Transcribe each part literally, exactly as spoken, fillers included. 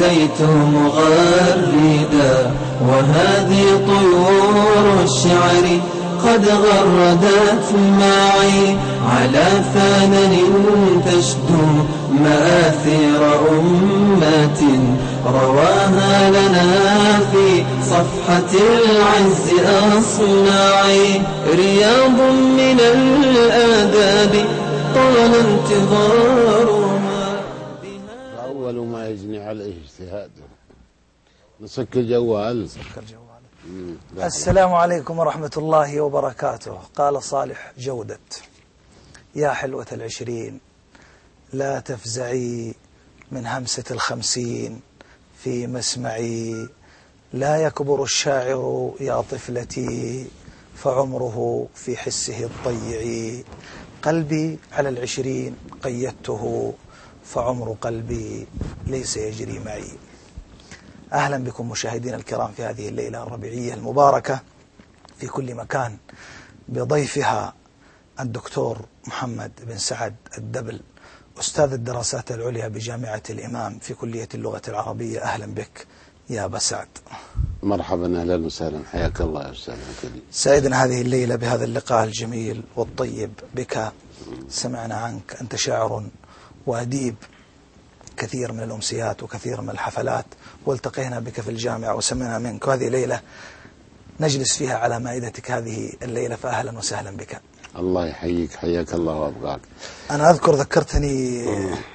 أتيت مغردا وهذه طيور الشعر قد غردت معي على ثانن تشدو مآثير أمة رواها لنا في صفحة العز أصنعي رياض من الآداب طال انتظارها. أول ما يجني عليه اجتهاده. نسك الجوال. نسك الجوال. السلام عليكم ورحمة الله وبركاته. قال صالح جودة: يا حلوة العشرين لا تفزعي من همسة الخمسين في مسمعي، لا يكبر الشاعر يا طفلتي فعمره في حسه الضيع، قلبي على العشرين قيدته فعمر قلبي ليس يجري معي. أهلا بكم مشاهدينا الكرام في هذه الليلة الربيعية المباركة في كل مكان، بضيفها الدكتور محمد بن سعد الدبل، أستاذ الدراسات العليا بجامعة الإمام في كلية اللغة العربية. أهلا بك يا أبا سعد. مرحبا، أهلا وسهلا، حياك الله يا أستاذ الكريم. سعدنا هذه الليلة بهذا اللقاء الجميل والطيب بك. سمعنا عنك أنت شاعر وأديب، كثير من الأمسيات وكثير من الحفلات، والتقينا بك في الجامعة وسمعنا منك، وهذه ليلة نجلس فيها على مائدتك هذه الليلة، فأهلا وسهلا بك. الله يحييك، حياك الله وأبقاك. أنا أذكر ذكرتني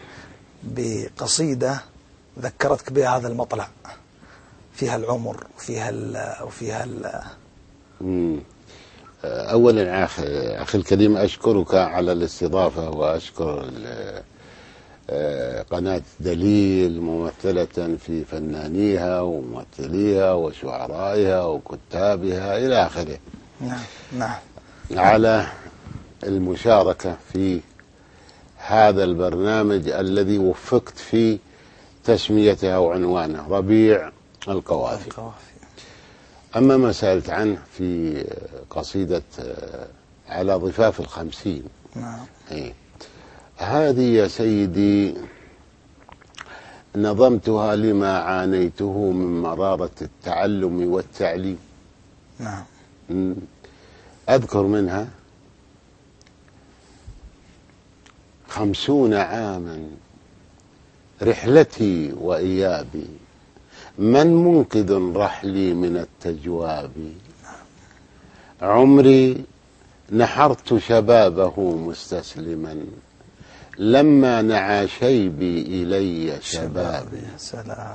بقصيدة ذكرتك بها هذا المطلع، فيها العمر وفيها ال وفيها ال أولا أخي الكريم أشكرك على الاستضافة، وأشكر قناة دليل ممثلة في فنانيها وممثليها وشعرائها وكتابها إلى آخره. نعم نعم. على المشاركة في هذا البرنامج الذي وفقت في تسميته وعنوانه ربيع القوافي. أما ما سألت عنه في قصيدة على ضفاف الخمسين، نعم. إيه. هذه يا سيدي نظمتها لما عانيته من مرارة التعلم والتعليم. نعم. أذكر منها: خمسون عاما رحلتي وإيابي، من منقذ رحلي من التجواب، عمري نحرت شبابه مستسلما، لما نعى شيبي إلي شبابي، سلام.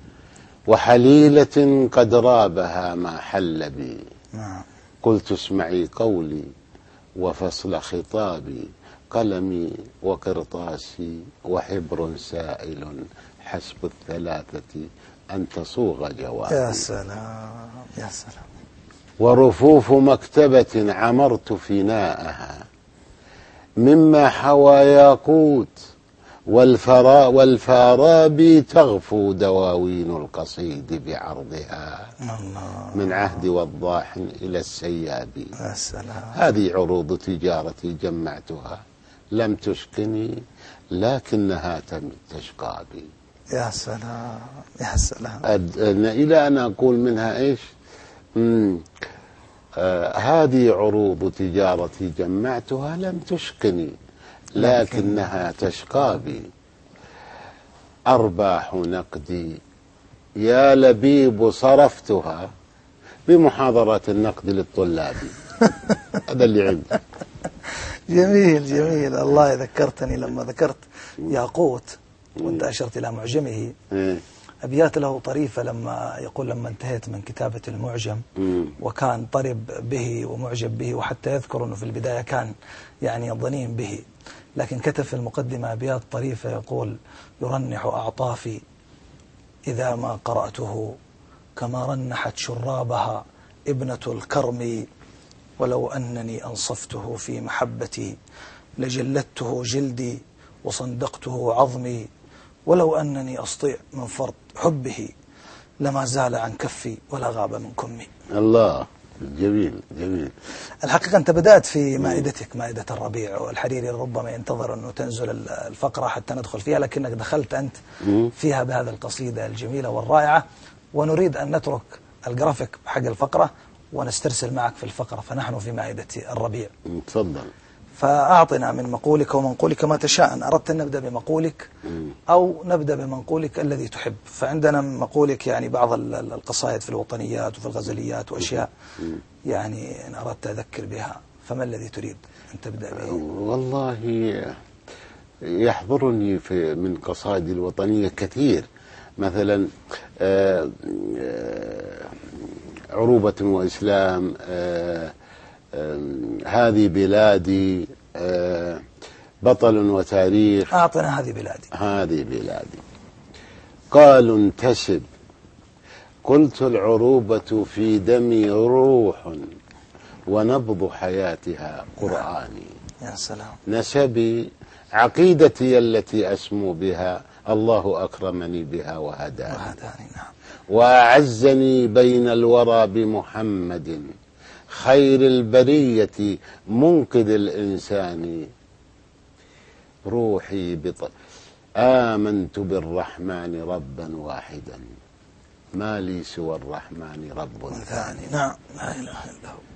وحليلة قد رابها ما حل بي، نعم. قلت اسمعي قولي وفصل خطابي، قلمي وقرطاسي وحبر سائل، حسب الثلاثة أن تصوغ جوابي. يا سلام يا سلام. ورفوف مكتبة عمرت فناءها، مما حوى ياقوت والفرا والفارابي تغفو دواوين القصيد بعرضها، الله. من عهد وضاح إلى السيابي. يا سلام. هذه عروض تجارتي جمعتها، لم تشقني لكنها تشقى بي. يا سلام يا سلام. إلى أن أقول منها إيش؟ مم. آه هذه عروض تجارتي جمعتها لم تشقني لكنها تشقى بي، أرباح نقدي يا لبيب صرفتها بمحاضرات النقد للطلاب. هذا اللي عندي. جميل جميل. الله ذكرتني لما ذكرت ياقوت وانت أشرت إلى معجمه، أبيات له طريفة لما يقول: لما انتهيت من كتابة المعجم وكان طرب به ومعجب به، وحتى يذكر أنه في البداية كان يعني ضنين به، لكن كتب في المقدمة أبيات طريفة يقول: يرنح أعطافي إذا ما قرأته، كما رنحت شرابها ابنة الكرم، ولو أنني أنصفته في محبتي لجلدته جلدي وصندقته عظمي، ولو أنني أستطيع من فرط حبه لما زال عن كفي ولا غاب من كمي. الله جميل جميل. الحقيقة أنت بدأت في مائدتك مائدة الربيع، والحريري ربما ينتظر أنه تنزل الفقرة حتى ندخل فيها، لكنك دخلت أنت فيها بهذه القصيدة الجميلة والرائعة، ونريد أن نترك الجرافيك حق الفقرة ونسترسل معك في الفقرة، فنحن في مائدة الربيع. تفضل. فأعطنا من مقولك ومنقولك ما تشاء. أن أردت أن نبدأ بمقولك أو نبدأ بمنقولك الذي تحب، فعندنا مقولك يعني بعض القصائد في الوطنيات وفي الغزليات وأشياء يعني إن أردت أذكر بها، فما الذي تريد أن تبدأ به؟ والله يحضرني في من قصائدي الوطنية كثير، مثلا آآ آآ عروبة وإسلام، آآ هذه بلادي، بطل وتاريخ. أعطنا هذه بلادي. هذه بلادي. قالوا انتسب، قلت العروبة في دمي روح، ونبض حياتها قرآني. يا سلام. نسبي عقيدتي التي أسمو بها، الله أكرمني بها وهداني. وهداني نعم. وأعزني بين الورى بمحمد، خير البرية منقذ الإنسان. روحي بط... آمنت بالرحمن ربا واحدا، ما لي سوى الرحمن رب ثاني. نعم لا إله إلا هو.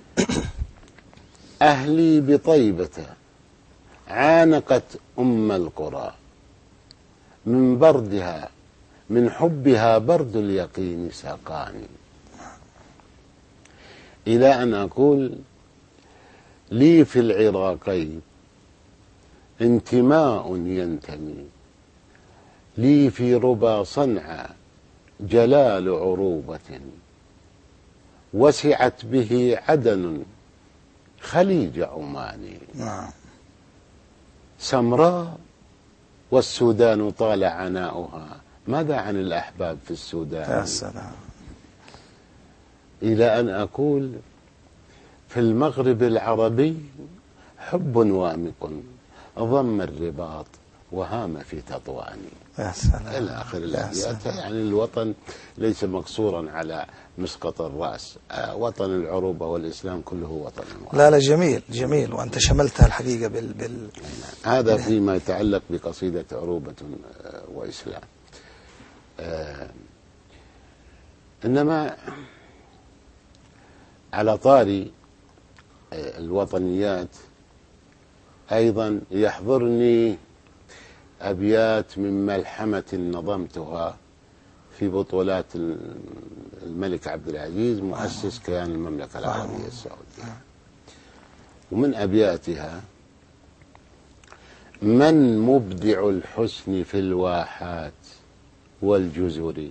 أهلي بطيبة عانقت أم القرى، من بردها من حبها برد اليقين ساقاني. إلى أن أقول لي في العراقين انتماء ينتمي، لي في ربا صنعاء جلال عروبة، وسعت به عدن خليج عماني. سمراء والسودان طال عناؤها، ماذا عن الأحباب في السودان؟ يا سلام. إلى أن أقول في المغرب العربي حب وامق، ضم الرباط وهام في تطواني. يا سلام. إلى آخر الأبيات. يعني الوطن ليس مقصورا على مسقط الرأس، وطن العروبة والإسلام كله وطن واحد. لا لا جميل جميل، وأنت شملتها الحقيقة بال, بال... هذا فيما يتعلق بقصيدة عروبة وإسلام. آه إنما على طاري الوطنيات أيضا يحضرني أبيات من ملحمة نظمتها في بطولات الملك عبد العزيز مؤسس كيان المملكة العربية السعودية. ومن أبياتها: من مبدع الحسن في الواحات والجزر،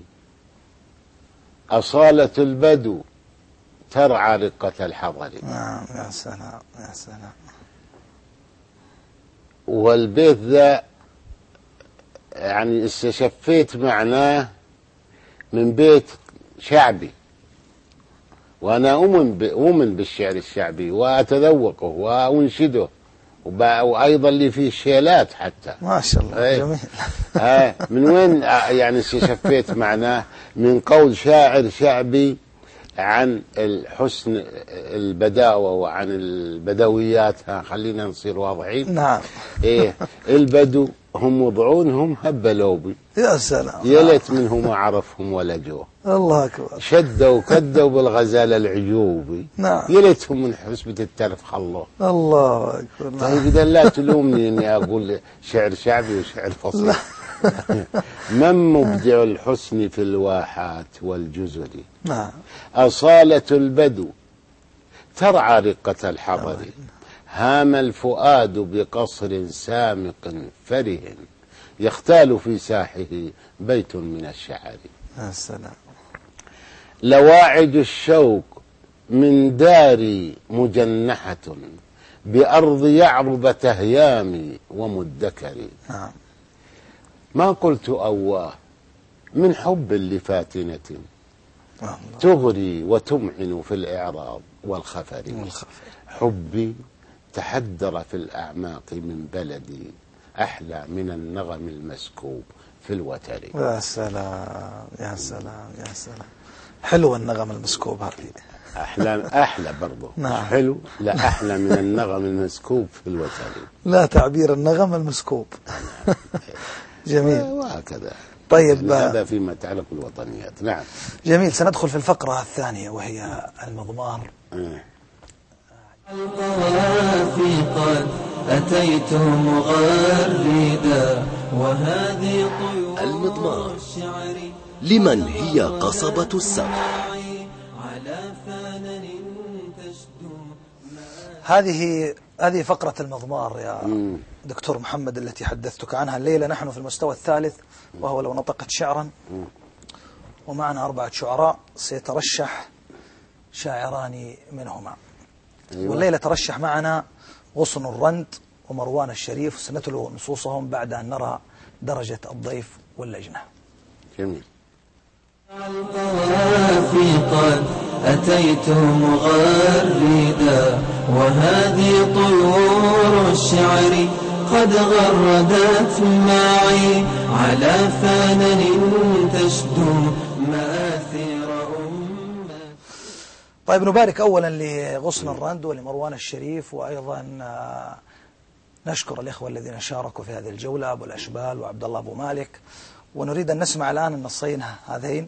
أصالة البدو ترعى رقة الحضر. نعم يا سلام يا سلام. والبيت ذا يعني استشفيت معناه من بيت شعبي، وأنا أؤمن أؤمن بالشعر الشعبي وأتذوقه وأنشده، وأيضا لي فيه شيلات حتى. ما شاء الله جميل. آه من وين يعني استشفيت معناه؟ من قول شاعر شعبي عن الحسن البداوة وعن البدويات. ها خلينا نصير واضحين. نعم. إيه البدو هم وضعونهم هبلوبي. يا سلام. يا ليت منهم أعرفهم ولا جو. الله أكبر. شدوا كدوا بالغزال العجوبي. نعم. يا ليتهم من حسبة الترف خلوه. الله أكبر. طيب إذا لا تلومني إني أقول شعر شعبي وشعر فصيح. من مبدع الحسن في الواحات والجزر، نعم. أصالة البدو ترعى رقة الحضر، هام الفؤاد بقصر سامق فره، يختال في ساحه بيت من الشعر. يا سلام. لواعد الشوق من داري مجنحة، بأرض يعرب تهيامي ومدكري. نعم. ما قلت أواه من حب لفاتنة، تغري وتمعن في الإعراض والخفر. حبي تحدر في الأعماق من بلدي، أحلى من النغم المسكوب في الوتر. يا سلام يا سلام يا سلام. حلو النغم المسكوب هذه. أحلى أحلى برضه. نعم. حلو. لا أحلى من النغم المسكوب في الوتر. لا تعبير النغم المسكوب. جميل. وهكذا. طيب يعني هذا فيما يتعلق بالوطنيات. نعم. جميل. سندخل في الفقرة الثانية وهي المضمار. اه. القوافي قد أتيت مغردا وهذه طيور المضمار الشعر لمن هي قصبة السبع؟ على فانن تشدو. هذه هذه فقرة المضمار يا مم. دكتور محمد التي حدثتك عنها الليلة. نحن في المستوى الثالث وهو لو نطقت شعرا، ومعنا أربعة شعراء سيترشح شاعران منهما. أيوة. والليلة ترشح معنا غصن الرند ومروان الشريف، سنتلو نصوصهم بعد أن نرى درجة الضيف واللجنة. جميل. القوافي قد أتيت مغردا وهذه طيور الشعر قد غردت معي على فانن تشدو مآثر أمة. طيب نبارك أولا لغصن الرند ولمروان الشريف، وأيضا نشكر الإخوة الذين شاركوا في هذه الجولة، أبو الأشبال وعبد الله أبو مالك. ونريد أن نسمع الآن النصين هذين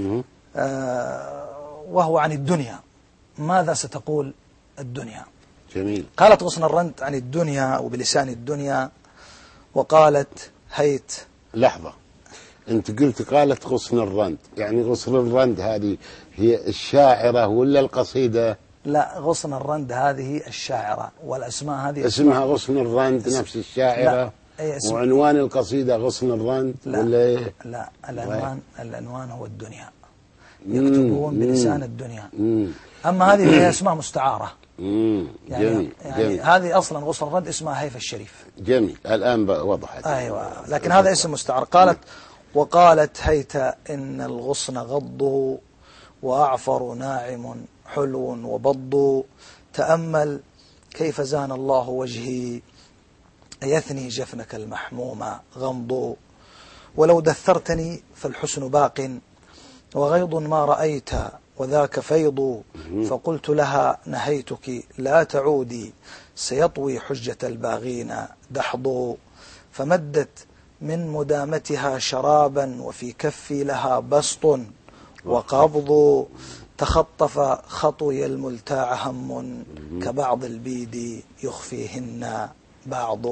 آه وهو عن الدنيا. ماذا ستقول الدنيا؟ جميل. قالت غصن الرند عن الدنيا وبلسان الدنيا، وقالت هيت. لحظة، أنت قلت قالت غصن الرند، يعني غصن الرند هذه هي الشاعرة ولا القصيدة؟ لا، غصن الرند هذه الشاعرة، والأسماء هذه اسمها غصن الرند نفس الشاعرة. لا. اسم... وعنوان القصيدة غصن الرند لا. ولا إيه؟ لا، العنوان العنوان هو الدنيا، يكتبون بلسان الدنيا. مم. أما هذه هي اسمها مستعارة. مم. يعني, جميل. يعني جميل. هذه أصلا غصن الرند اسمها هيف الشريف. جميل. الآن وضحت. أيوة، لكن هذا اسم مستعار. قالت وقالت هيت إن الغصن غض وأعفر ناعم حلو وبض، تأمل كيف زان الله وجهي يثني جفنك المحموم غمض، ولو دثرتني فالحسن باق وغيض ما رأيت وذاك فيض، فقلت لها نهيتك لا تعودي سيطوي حجة الباغين دحض، فمدت من مدامتها شرابا وفي كفي لها بسط وقبض، تخطف خطوي الملتاع هم كبعض البيد يخفيهن بعض.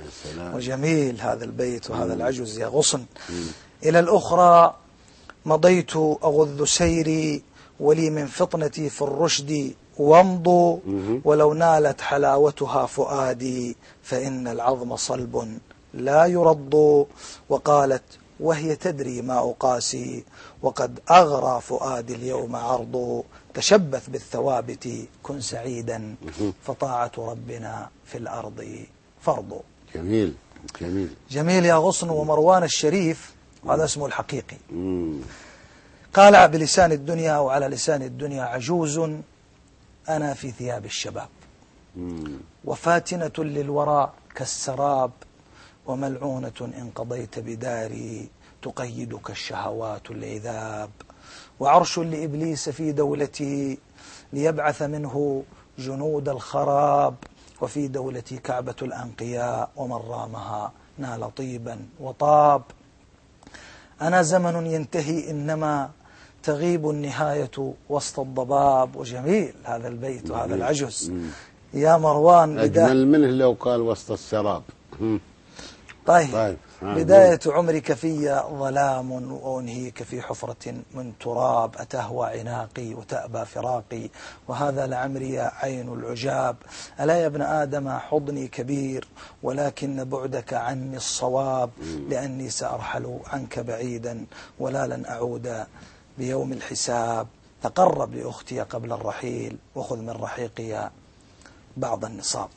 وجميل هذا البيت وهذا العجز يا غصن. إلى الأخرى مضيت أغذ سيري ولي من فطنتي في الرشد وامضوا، ولو نالت حلاوتها فؤادي فإن العظم صلب لا يرض. وقالت وهي تدري ما أقاسي وقد أغرى فؤادي اليوم عرض، تشبث بالثوابت كن سعيدا فطاعة ربنا في الأرض فرض. جميل. جميل. جميل يا غصن. ومروان الشريف هذا اسمه الحقيقي. مم. قال بلسان الدنيا وعلى لسان الدنيا عجوز أنا في ثياب الشباب، مم. وفاتنة للوراء كالسراب، وملعونة إن قضيت بداري تقيدك الشهوات العذاب، وعرش لإبليس في دولتي ليبعث منه جنود الخراب، وفي دولتي كعبة الأنقياء ومن رامها نال طيبا وطاب، أنا زمن ينتهي إنما تغيب النهاية وسط الضباب. وجميل هذا البيت وهذا العجز يا مروان. أجمل منه لو قال وسط السراب. طيب, طيب. بداية عمرك في ظلام وأنهيك في حفرة من تراب، أتهوى عناقي وتأبى فراقي وهذا لعمري عين العجاب، ألا يا ابن آدم حضني كبير ولكن بعدك عني الصواب، لأني سأرحل عنك بعيدا ولا لن أعود بيوم الحساب، تقرب لأختي قبل الرحيل وخذ من رحيقي بعض النصاب.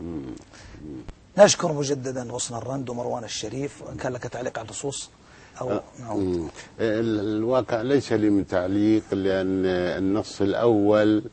نشكر مجددا غصن الرند ومروان الشريف. وإن كان لك تعليق على النصوص أو نعود. الواقع ليس لي من تعليق، لأن النص الأول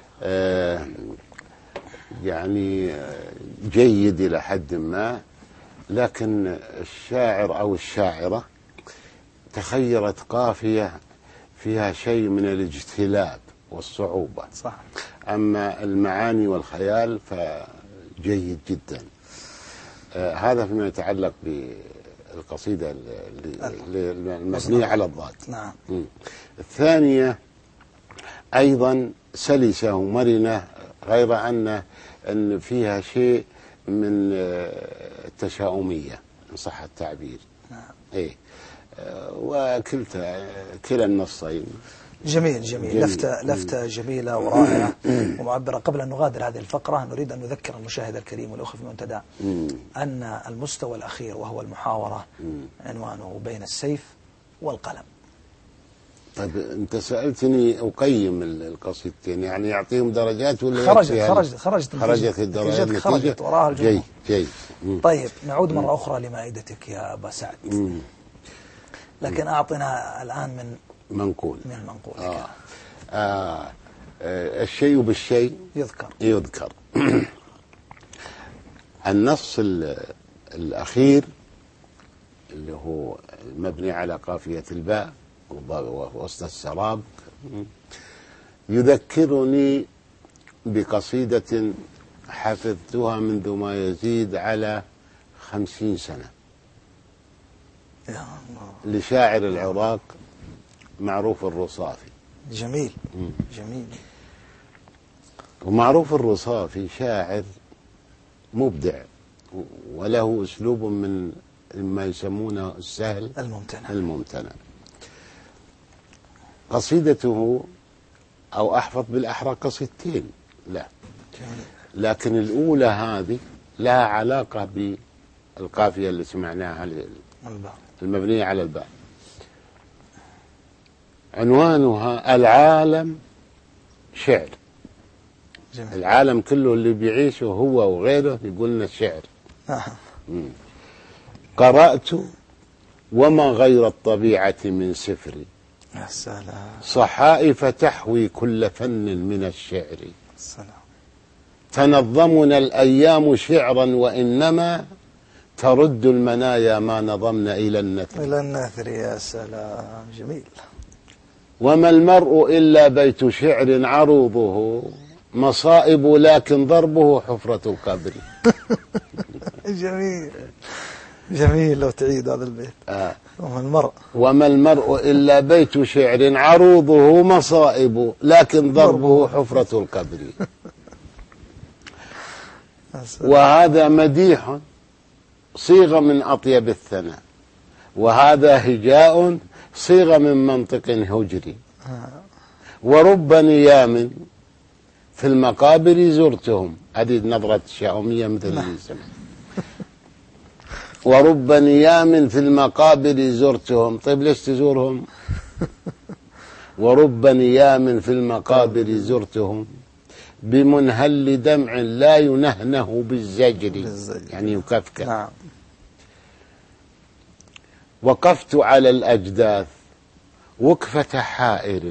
يعني جيد إلى حد ما، لكن الشاعر أو الشاعرة تخيرت قافية فيها شيء من الاجتلاب والصعوبة. صح. أما المعاني والخيال فجيد جدا. آه هذا فيما يتعلق بالقصيدة المبنية على الضاد. نعم. الثانية أيضا سلسة ومرنة، غير أن أن فيها شيء من التشاؤمية إن صح التعبير. نعم. إيه. وكلتا كلا النصين جميل جميل, جميل. لفتة, لفتة جميلة ورائعة ومعبرة. قبل أن نغادر هذه الفقرة نريد أن نذكر المشاهد الكريم والأخ في المنتدى أن المستوى الأخير وهو المحاورة عنوانه بين السيف والقلم. طيب أنت سألتني أقيم القصيدتين، يعني يعطيهم درجات ولا خرجت خرجت خرجت خرجت الدرجات خرجت وراها الجمهور. جيد جيد. طيب نعود مرة أخرى لمائدتك يا أبا سعد. مم. لكن أعطنا الآن من منقول من المنقول. آه. آه. آه. الشيء بالشيء يذكر يذكر. النص الأخير اللي هو المبني على قافية الباء ووسط السراب يذكرني بقصيدة حفظتها منذ ما يزيد على خمسين سنة يا الله. لشاعر العراق معروف الرصافي. جميل مم. جميل. ومعروف الرصافي شاعر مبدع وله أسلوب من ما يسمونه السهل الممتنع الممتنع. قصيدته أو أحفظ بالأحرى قصيدتين لا جميل. لكن الأولى هذه لها علاقة بالقافية اللي سمعناها المبنية على الباء. عنوانها العالم شعر. جميل. العالم كله اللي بيعيشه هو وغيره يقولنا الشعر. قرأت وما غير الطبيعة من سفري يا سلام صحائف تحوي كل فن من الشعر. سلام. تنظمنا الأيام شعرا وإنما ترد المنايا ما نظمنا إلى النثر إلى النثر. يا سلام جميل. وما المرء إلا بيت شعر عروضه مصائب لكن ضربه حفرة القبر. جميل جميل. لو تعيد هذا البيت. آه. وما المرء وما المرء إلا بيت شعر عروضه مصائب لكن ضربه حفرة القبر. وهذا مديح صيغة من أطيب الثناء، وهذا هجاء صيغة من منطق هجري. ورب نيام في المقابر زرتهم، هذه نظرة شاؤمية مثل اللي سمع. ورب نيام في المقابر زرتهم. طيب ليش تزورهم؟ ورب نيام في المقابر زرتهم بمنهل دمع لا ينهنه بالزجر، يعني يكفكف. نعم. وقفت على الأجداث وقفة حائر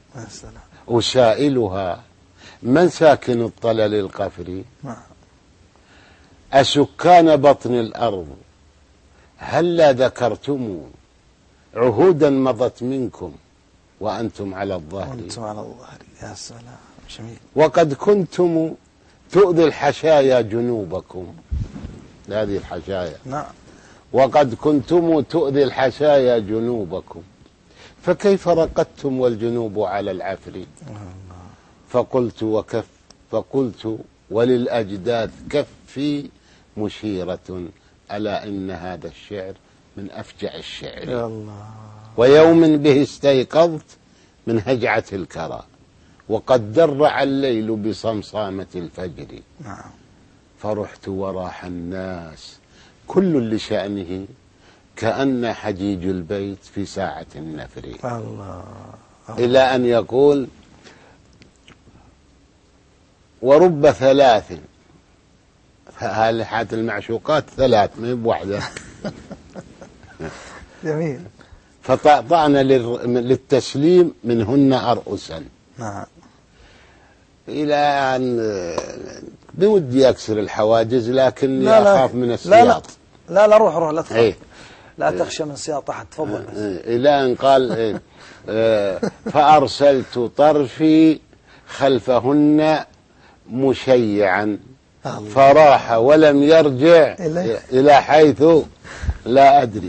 أسائلها من ساكن الطلل القفري. نعم. أسكان بطن الأرض هلا ذكرتم عهودا مضت منكم وأنتم على الظهر. وأنتم على الظهر. يا سلام جميل. وقد كنتم تؤذي الحشايا جنوبكم. هذه الحشايا. نعم. وقد كنتم تؤذي الحشايا جنوبكم فكيف رقدتم والجنوب على العفر. فقلت وكف فقلت وللأجداث كفي مشيرة ألا إن هذا الشعر من أفجع الشعر. يا الله. ويوم به استيقظت من هجعة الكرى وقد درع الليل بصمصامة الفجر. نعم. فرحت وراح الناس كل لشأنه كأن حجيج البيت في ساعة النفر. الله. الله. إلى أن يقول ورب ثلاث، هالحات المعشوقات ثلاث ما هي بوحدة. جميل. فطعطعنا للتسليم منهن أرؤسا. نعم. إلى أن بودي أكسر الحواجز لكني لا لا أخاف من السياط. لا لا, لا روح روح لا تخاف. ايه لا تخشى من سياط أحد. تفضل. إلى أن قال إيه فأرسلت طرفي خلفهن مشيعا فراح ولم يرجع إلى حيث لا أدري.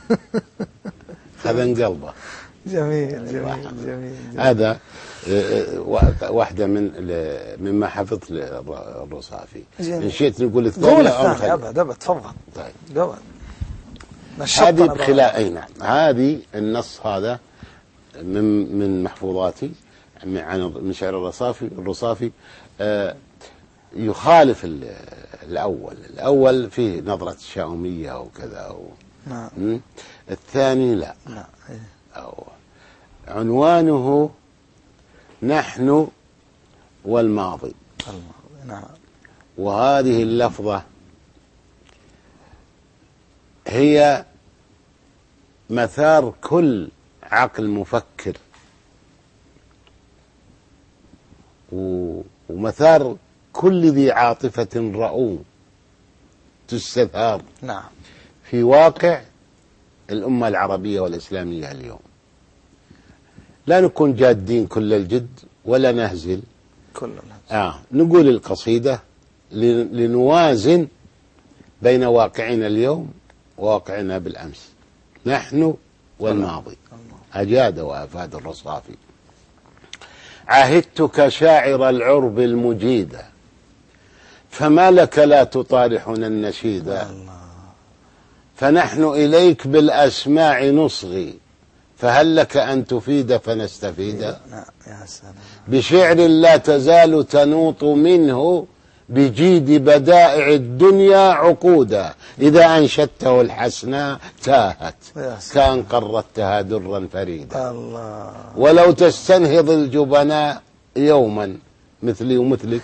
خذن قلبه. جميل جميل جميل. هذا واحدة من مما حفظت الرصافي. إن شئت نقول الثانية أو الثانية. أبد أبد تفضل. طيب. أبد. هذه بخلاف أي نعم. هذه النص هذا من من محفوظاتي عن من شعر الرصافي الرصافي آه يخالف الأول. الأول فيه نظرة شاؤمية وكذا و... نعم. الثاني لا. نعم. أو عنوانه نحن والماضي. الماضي. نعم. وهذه اللفظة هي مثار كل عقل مفكر ومثار كل ذي عاطفة رؤوم تستثار. نعم. في واقع الأمة العربية والإسلامية اليوم. لا نكون جادين كل الجد ولا نهزل كل آه نقول القصيدة لنوازن بين واقعنا اليوم وواقعنا بالأمس. نحن والماضي. أجاد وأفاد الرصافي. عهدتك شاعر العرب المجيدة فما لك لا تطارحنا النشيدا. فنحن إليك بالأسماع نصغي فهل لك أن تفيد فنستفيد. بشعر لا تزال تنوط منه بجيد بدائع الدنيا عقودا. إذا أنشدته الحسناء تاهت كأن قررتها درا فريدا. الله. ولو تستنهض الجبناء يوما مثلي ومثلك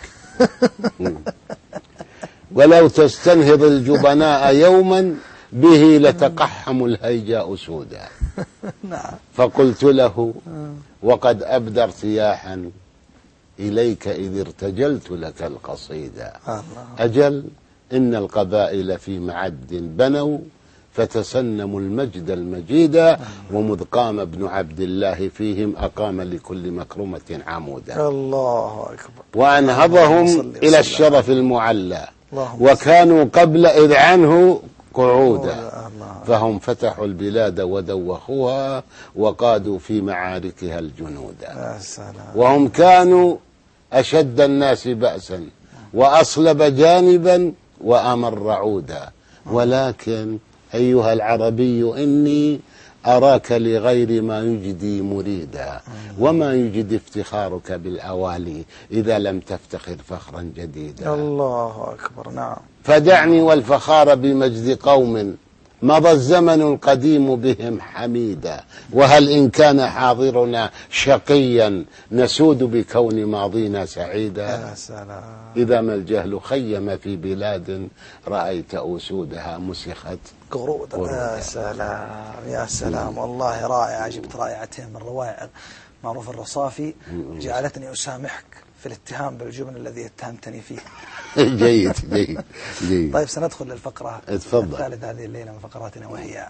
ولو تستنهض الجبناء يوما به لتقحم الهيجاء سودا. فقلت له وقد أبدى ارتياحا إليك إذ ارتجلت لك القصيدة. أجل إن القبائل في معد بنوا فتسنموا المجد المجيد ومذ قام ابن عبد الله فيهم أقام لكل مكرمة عمودا. الله أكبر. وأنهضهم إلى الشرف المعلى وكانوا قبل إذ عنه قعودا. فهم فتحوا البلاد ودوخوها وقادوا في معاركها الجنودا. وهم كانوا أشد الناس بأسا وأصلب جانبا وأمر عودا. ولكن أيها العربي إني أراك لغير ما يجدي مريدا وما يجدي افتخارك بالأوالي إذا لم تفتخر فخرا جديدا. الله أكبر. نعم. فدعني والفخار بمجد قوم مضى الزمن القديم بهم حميدا. وهل إن كان حاضرنا شقيا نسود بكون ماضينا سعيدا. يا سلام. إذا ما الجهل خيم في بلاد رأيت أسودها مسخت قرودا. يا سلام يا سلام. والله رائع. جبت رائعتين من روائع معروف الرصافي جعلتني أسامحك في الاتهام بالجبن الذي اتهمتني فيه. جيد جيد جيد. طيب سندخل للفقرة الثالثة هذه الليلة من فقراتنا وهي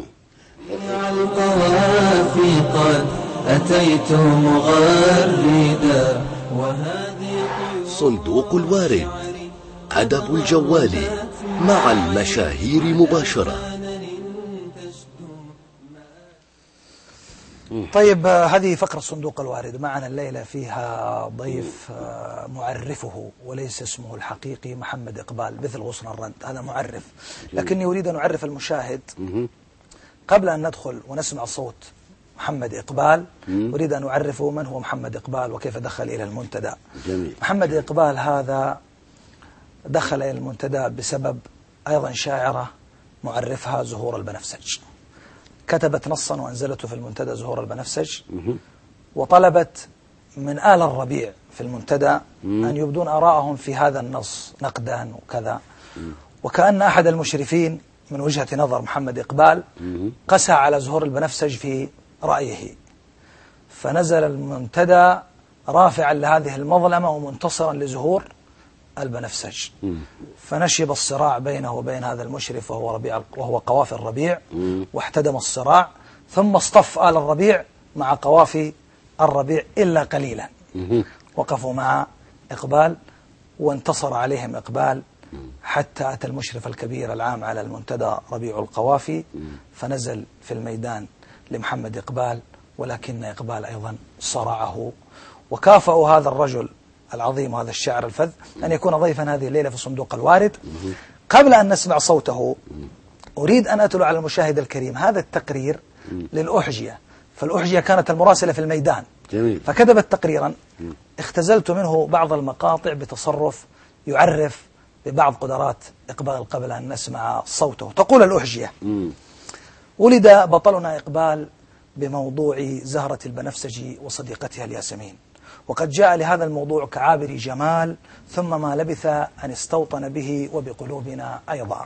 القوافي قد أتيت مغردا وهذه صندوق الوارد أدب الجوال مع المشاهير مباشرة. طيب هذه فقرة صندوق الوارد. معنا الليلة فيها ضيف معرفه وليس اسمه الحقيقي محمد إقبال مثل غصن الرند. هذا معرف لكني أريد أن أعرف المشاهد قبل أن ندخل ونسمع صوت محمد إقبال. أريد أن أعرفه من هو محمد إقبال وكيف دخل إلى المنتدى. جميل. محمد إقبال هذا دخل إلى المنتدى بسبب أيضا شاعرة معرفها زهور البنفسج. كتبت نصا وأنزلته في المنتدى زهور البنفسج وطلبت من آل الربيع في المنتدى أن يبدون آراءهم في هذا النص نقدا وكذا. وكأن أحد المشرفين من وجهة نظر محمد إقبال قسى على زهور البنفسج في رأيه فنزل المنتدى رافعا لهذه المظلمة ومنتصرا لزهور البنفسج. فنشب الصراع بينه وبين هذا المشرف وهو ربيع وهو قوافي الربيع واحتدم الصراع ثم اصطف آل الربيع مع قوافي الربيع إلا قليلا وقفوا مع إقبال وانتصر عليهم إقبال، حتى أتى المشرف الكبير العام على المنتدى ربيع القوافي فنزل في الميدان لمحمد إقبال، ولكن إقبال أيضا صرعه. وكافأوا هذا الرجل العظيم وهذا الشاعر الفذ أن يكون ضيفا هذه الليلة في صندوق الوارد. قبل أن نسمع صوته أريد أن أتلو على المشاهد الكريم هذا التقرير للأحجية، فالأحجية كانت المراسلة في الميدان جميل. فكتبت تقريرا اختزلت منه بعض المقاطع بتصرف يعرف ببعض قدرات إقبال قبل أن نسمع صوته. تقول الأحجية: ولد بطلنا إقبال بموضوع زهرة البنفسجي وصديقتها الياسمين، وقد جاء لهذا الموضوع كعابر جمال، ثم ما لبث أن استوطن به وبقلوبنا أيضا.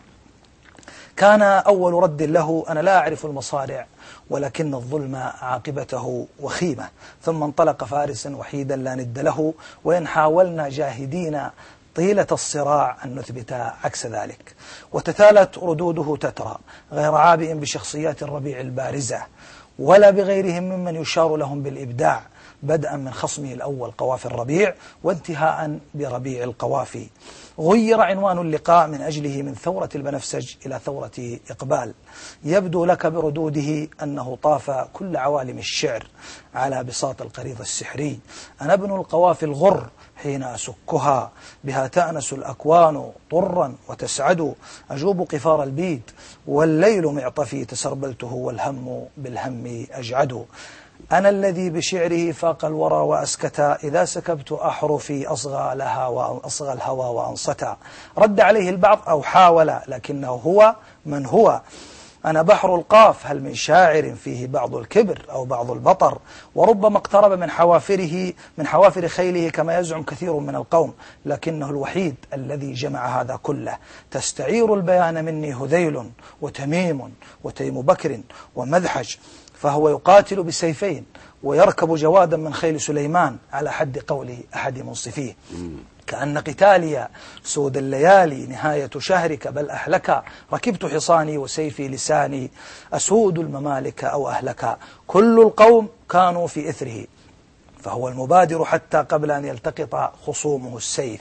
كان أول رد له: أنا لا أعرف المصارع ولكن الظلم عاقبته وخيمة. ثم انطلق فارسا وحيدا لا ند له، وإن حاولنا جاهدين طيلة الصراع أن نثبت عكس ذلك. وتتالت ردوده تترى غير عابئ بشخصيات الربيع البارزة ولا بغيرهم ممن يشار لهم بالإبداع، بدءا من خصمه الأول قوافي الربيع وانتهاء بربيع القوافي. غير عنوان اللقاء من أجله من ثورة البنفسج إلى ثورة إقبال. يبدو لك بردوده أنه طاف كل عوالم الشعر على بساط القريض السحري. أنا ابن القوافي الغر حين أسكها، بها تأنس الأكوان طرا وتسعد، أجوب قفار البيد والليل معطفي تسربلته والهم بالهم أجعد. أنا الذي بشعره فاق الورى وأسكتا، إذا سكبت أحرفي أصغى لها وأصغى الهوى وأنصتا. رد عليه البعض أو حاول، لكنه هو من هو. أنا بحر القاف، هل من شاعر فيه بعض الكبر أو بعض البطر، وربما اقترب من حوافره من حوافر خيله كما يزعم كثير من القوم، لكنه الوحيد الذي جمع هذا كله. تستعير البيان مني هذيل وتميم وتيم بكر ومذحج، فهو يقاتل بسيفين ويركب جوادا من خيل سليمان على حد قول أحد منصفيه. كأن قتالي سود الليالي نهاية شهرك بل أحلك، ركبت حصاني وسيفي لساني أسود الممالك أو أهلك. كل القوم كانوا في إثره، فهو المبادر حتى قبل أن يلتقط خصومه السيف.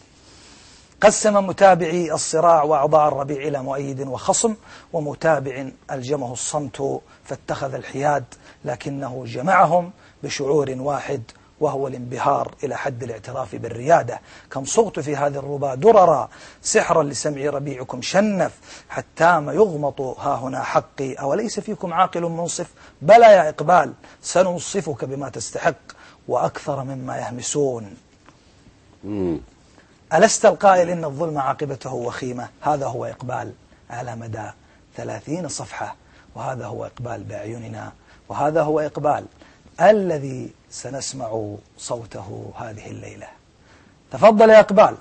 قسم متابعي الصراع وأعضاء الربيع إلى مؤيد وخصم، ومتابع ألجمه الصمت فاتخذ الحياد، لكنه جمعهم بشعور واحد وهو الانبهار إلى حد الاعتراف بالريادة. كم صغت في هذه الربا دررا، سحرا لسمع ربيعكم شنف، حتى ما يغمط ها هنا حقي، أوليس فيكم عاقل منصف؟ بلى يا إقبال، سننصفك بما تستحق وأكثر مما يهمسون. مم. ألست القائل إن الظلم عاقبته وخيمة؟ هذا هو إقبال على مدى ثلاثين صفحة، وهذا هو إقبال بأعيننا، وهذا هو إقبال الذي سنسمع صوته هذه الليلة. تفضل يا إقبال.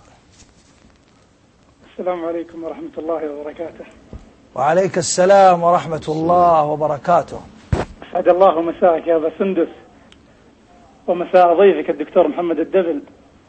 السلام عليكم ورحمة الله وبركاته. وعليك السلام ورحمة الله وبركاته. أسعد الله مساءك يا أبا سندس، ومساء ضيفك الدكتور محمد الدبل.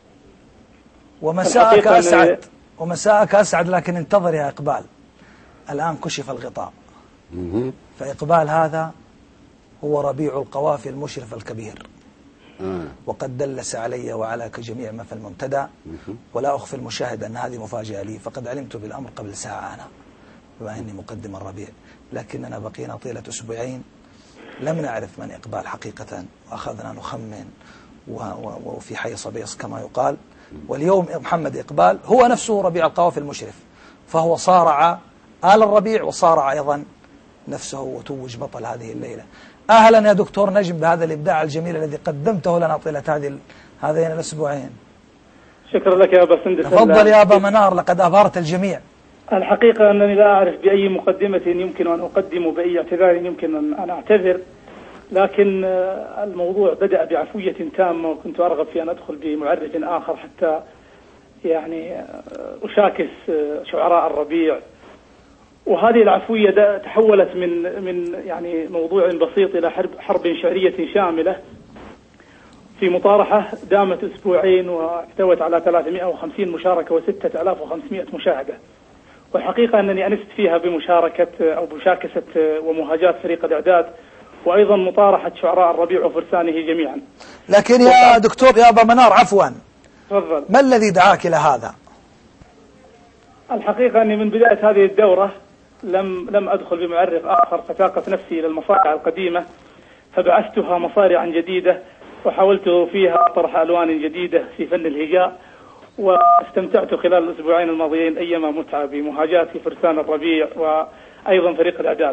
ومساءك أسعد ومساءك أسعد لكن انتظر يا إقبال، الآن كشف الغطاء. فإقبال هذا هو ربيع القوافي المشرف الكبير، وقد دلس علي وعلى جميع ما في المنتدى، ولا أخفي المشاهد أن هذه مفاجأة لي، فقد علمت بالأمر قبل ساعة أنا بما أني مقدم الربيع، لكننا بقينا طيلة أسبوعين لم نعرف من إقبال حقيقة، وأخذنا نخمن وفي حي صبيص كما يقال. واليوم محمد إقبال هو نفسه ربيع القوافي المشرف، فهو صارع آل الربيع وصارع أيضا نفسه وتوج بطل هذه الليلة. أهلا يا دكتور نجم بهذا الإبداع الجميل الذي قدمته لنا طيلة هذه هذين الأسبوعين. شكرا لك يا أبا سندس. تفضل يا أبا منار، لقد أبهرت الجميع. الحقيقة أنني لا أعرف بأي مقدمة يمكن أن أقدم، بأي اعتذار يمكن أن أعتذر، لكن الموضوع بدأ بعفوية تامة، وكنت أرغب في أن أدخل بمعرج آخر حتى يعني أشاكس شعراء الربيع، وهذه العفوية تحولت من من يعني موضوع بسيط إلى حرب حرب شعرية شاملة في مطارحة دامت أسبوعين واحتوت على ثلاثمائة وخمسين مشاركة وستة آلاف وخمسمائة مشاهدة. والحقيقة أنني أنست فيها بمشاركة أو بمشاكسة ومهاجاة فريق الإعداد، وأيضا مطارحة شعراء الربيع وفرسانه جميعا. لكن يا دكتور يا أبا منار عفوا، تفضل. ما الذي دعاك إلى هذا؟ الحقيقة أني من بداية هذه الدورة لم لم أدخل بمعرف آخر، فتاقت نفسي إلى المصارع القديمة فبعثتها مصارعا جديدة، وحاولت فيها طرح ألوان جديدة في فن الهجاء، واستمتعت خلال الأسبوعين الماضيين أيما متعة بمهاجاة فرسان الربيع وأيضا فريق الإعداد.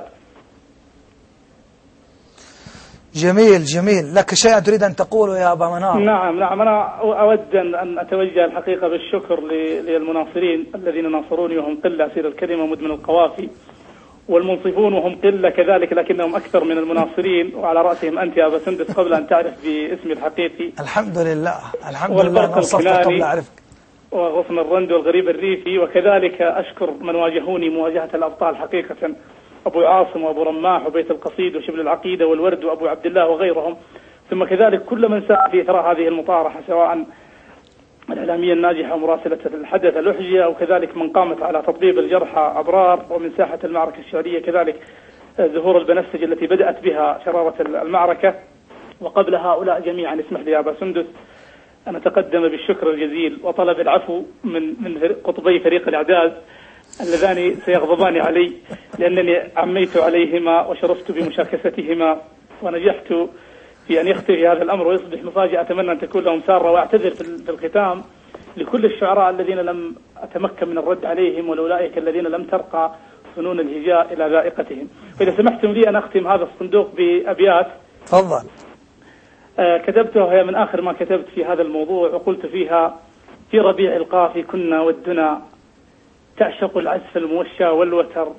جميل جميل. لك شيء تريد أن تقوله يا أبا منار؟ نعم نعم، أنا أود أن أتوجه الحقيقة بالشكر للمناصرين الذين ناصروني، وهم قلة أسير الكلمة مدمن القوافي، والمنصفون وهم قلة كذلك لكنهم أكثر من المناصرين، وعلى رأسهم أنت يا أبا سندس قبل أن تعرف باسمي الحقيقي. الحمد لله الحمد لله نصفت قبل أعرفك. وغصن الرند والغريب الريفي، وكذلك أشكر من واجهوني مواجهة الأبطال حقيقة، أبو عاصم وأبو رماح وبيت القصيد وشبل العقيدة والورد وأبو عبد الله وغيرهم، ثم كذلك كل من ساهم في إثراء هذه المطارحة، سواء الإعلامية الناجحة ومراسلة الحدث الأحجية، أو كذلك من قامت على تطبيب الجرحى أبرار، ومن ساحة المعركة الشعرية كذلك زهور البنفسجي التي بدأت بها شرارة المعركة. وقبل هؤلاء جميعا اسمح لي يا أبا سندس أن أتقدم بالشكر الجزيل وطلب العفو من من قطبي فريق الإعداد اللذان سيغضبان علي، لأنني عميت عليهما وشرفت بمشاكستهما، ونجحت في أن يختفي هذا الأمر ويصبح مفاجأة. أتمنى أن تكون لهم سارة، وأعتذر في الختام لكل الشعراء الذين لم أتمكن من الرد عليهم، ولأولئك الذين لم ترقى فنون الهجاء إلى ذائقتهم. فإذا سمحتم لي أن أختم هذا الصندوق بأبيات. تفضل. آه كتبتها وهي من آخر ما كتبت في هذا الموضوع، وقلت فيها: في ربيع القافي كنا والدنا تعشق العزف الموشى والوتر،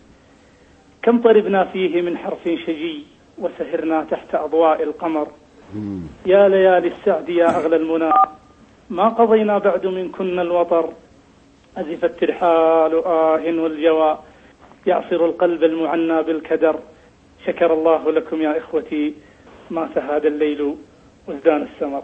كم طربنا فيه من حرف شجي وسهرنا تحت أضواء القمر، يا ليالي السعد يا أغلى المنى ما قضينا بعد منكن الوطر، أزف الترحال آه والجوى يعصر القلب المعنى بالكدر، شكر الله لكم يا إخوتي ما سهاد الليل وازدان السمر.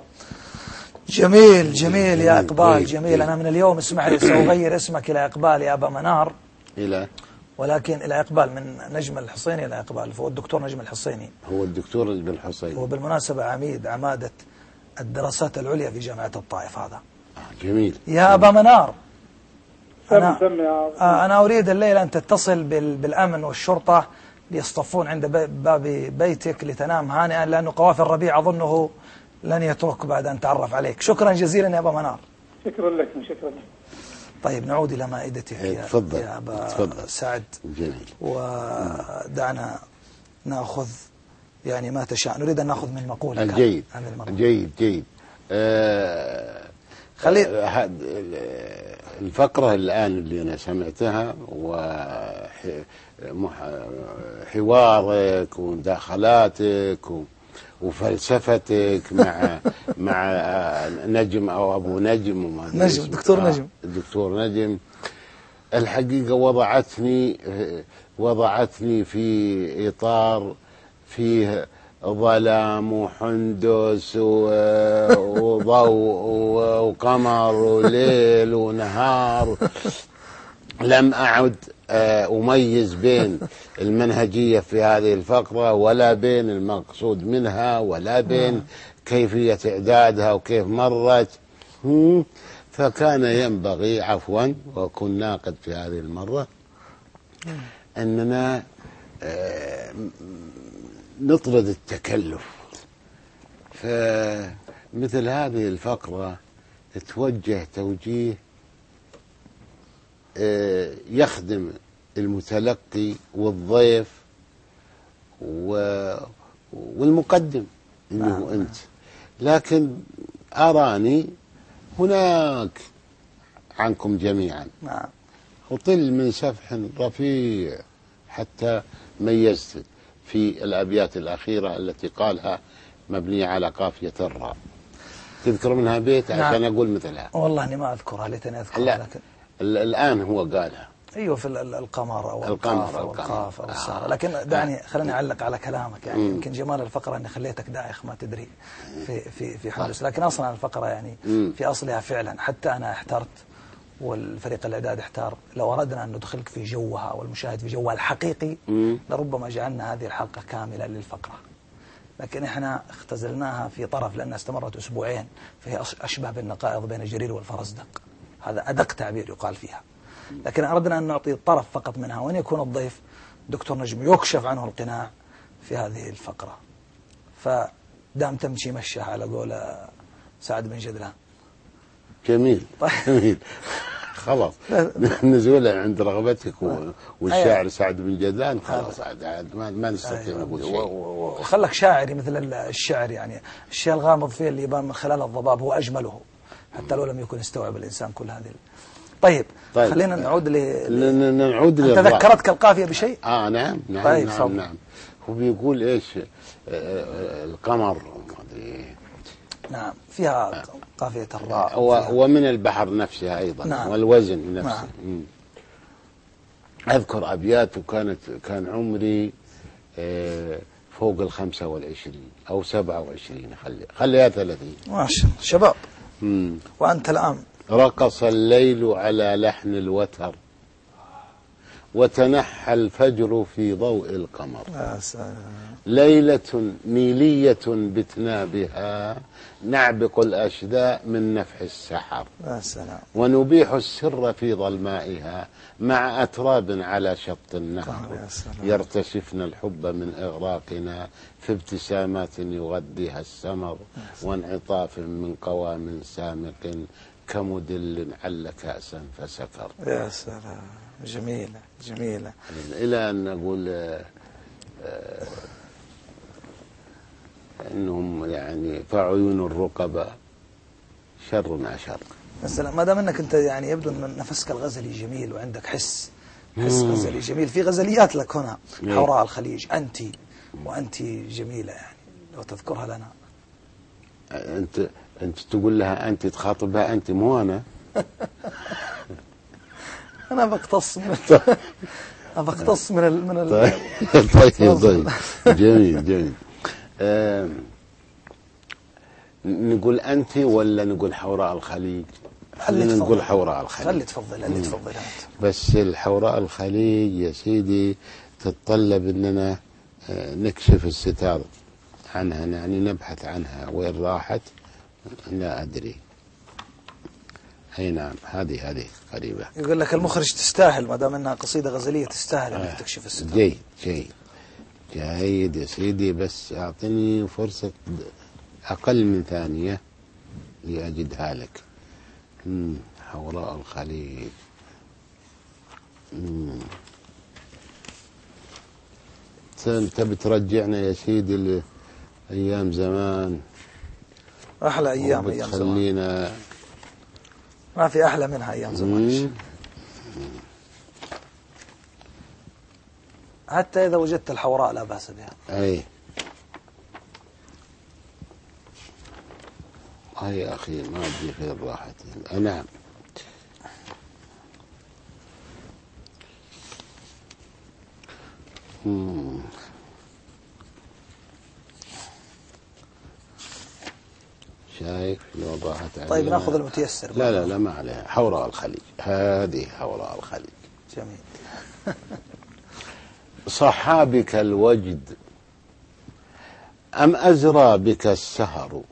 جميل جميل يا إقبال جميل. أنا من اليوم اسمح لي سأغير اسمك إلى إقبال يا أبا منار، إلى ولكن إلى إقبال، من نجم الحصيني إلى إقبال، فهو الدكتور نجم الحصيني. هو الدكتور نجم الحصيني، هو بالمناسبة عميد عمادة الدراسات العليا في جامعة الطائف. هذا جميل يا أبا منار. أنا, أنا أريد الليلة أن تتصل بالأمن والشرطة ليصطفون عند باب بيتك لتنام هانئا، لأنه قوافل الربيع أظنه لن يترك بعد أن تعرف عليك. شكرا جزيلا يا أبا منار. شكرا لكم. شكرا لك. طيب نعود إلى مائدتك يا, تفضل. يا أبا تفضل. سعد. جميل. ودعنا نأخذ يعني ما تشاء. نريد أن نأخذ من مقولك. جيد جيد جيد. آه خلي آه الفقرة الآن اللي أنا سمعتها، وحوارك ومداخلاتك وفلسفتك مع مع نجم أو أبو نجم وما نجم دكتور آه نجم الدكتور نجم، الحقيقة وضعتني وضعتني في إطار فيه ظلام وحندس وضوء وقمر وليل ونهار. لم أعد أميز بين المنهجية في هذه الفقرة، ولا بين المقصود منها، ولا بين كيفية إعدادها وكيف مرت. فكان ينبغي عفوا، وأكون ناقد في هذه المرة، أننا نطرد التكلف. فمثل هذه الفقرة توجه توجيه يخدم المتلقي والضيف والمقدم إنه أنت. لكن أراني هناك عنكم جميعا أطل من سفح رفيع حتى ميزت في الأبيات الأخيرة التي قالها مبنية على قافية الراء. تذكر منها بيت عشان أقول مثلها؟ والله أني ما أذكرها، ليتني أذكرها. لا لكن الآن هو قالها. أيوه في القمر أو القاف أو القاف أو السارة. لكن دعني خليني أعلق على كلامك. يعني يمكن جمال الفقرة أني خليتك دايخ ما تدري في في في حدث، لكن أصلا الفقرة يعني في أصلها فعلا حتى أنا احترت والفريق الإعداد احتار. لو أردنا أن ندخلك في جوها والمشاهد في جوها الحقيقي لربما جعلنا هذه الحلقة كاملة للفقرة، لكن إحنا اختزلناها في طرف لأنها استمرت أسبوعين، فهي أشبه بالنقائض بين الجرير والفرزدق، هذا أدق تعبير يقال فيها. لكن أردنا أن نعطي طرف فقط منها، وأن يكون الضيف دكتور نجم يكشف عنه القناع في هذه الفقرة. فدام تمشي مشى على قول سعد بن جدلان. جميل. طيب. جميل. خلاص نزول عند رغبتك والشاعر سعد بن جدلان، خلاص عاد ما, ما نستطيع نقول شيء. وخلك شاعري مثل الشعر، يعني الشيء الغامض فيه اللي يبان من خلال الضباب هو أجمله، حتى لو لم يكن يستوعب الإنسان كل هذه. طيب, طيب خلينا نعود ل نعود ل تذكرتك القافية بشيء؟ آه نعم نعم. طيب نعم, صبر. نعم. هو بيقول إيش القمر. نعم فيها قافية الراء ومن البحر نفسها أيضا. نعم. والوزن نفسه. نعم. أذكر أبيات وكانت كان عمري فوق الخمسة والعشرين أو سبعة وعشرين، خلي خليها ثلاثين. ما شاء الله شباب. مم. وأنت الآن. رقص الليل على لحن الوتر وتنحى الفجر في ضوء القمر. يا سلام. ليلة نيلية بتنا بها نعبق الأشداء من نفح السحر. يا سلام. ونبيح السر في ظلمائها مع أتراب على شط النهر. يرتشفن الحب من إغراقنا في ابتسامات يغديها السمر وانعطاف من قوام سامق كمدل عل كأسا فسكر. يا سلام. جميلة جميلة. إلى أن نقول آه آه أنهم يعني فعيون الرقبة شر أشر. مثلا ما دام أنك أنت يعني يبدو أن نفسك الغزلي جميل وعندك حس حس غزلي جميل، في غزليات لك هنا حوراء الخليج أنت وأنت جميلة، يعني لو تذكرها لنا. أنت أنت تقول لها أنت، تخاطبها أنت مو أنا. أنا بقتص من أنا بقتص من ال من ال طيب طيب جميل جميل. آه نقول أنت ولا نقول حوراء الخليج؟ خلينا نقول حوراء الخليج. خلي تفضل اللي تفضل أنت. بس الحوراء الخليج يا سيدي تتطلب أننا آه نكشف الستار عنها، يعني نبحث عنها وين راحت لا أدري. أي نعم هذه هذه قريبة. يقول لك المخرج تستاهل ما دام أنها قصيدة غزلية تستاهل أنك تكشف الستار. جيد جيد جيد يا سيدي، بس أعطني فرصة أقل من ثانية لأجدها لك. مم. حوراء الخليج. مم. أنت بترجعنا يا سيدي لأيام زمان، أحلى أيام أيام زمان، خلينا ما في أحلى منها أيام زمان. حتى إذا وجدت الحوراء لا بأس بها. أي أي يا أخي ما أدري في الراحة. نعم. مم. شايف لو ضاعت علينا. طيب ناخذ المتيسر. لا لا لا ما عليها. حوراء الخليج، هذه حوراء الخليج. جميل. صحابك الوجد أم أزرى بك السهر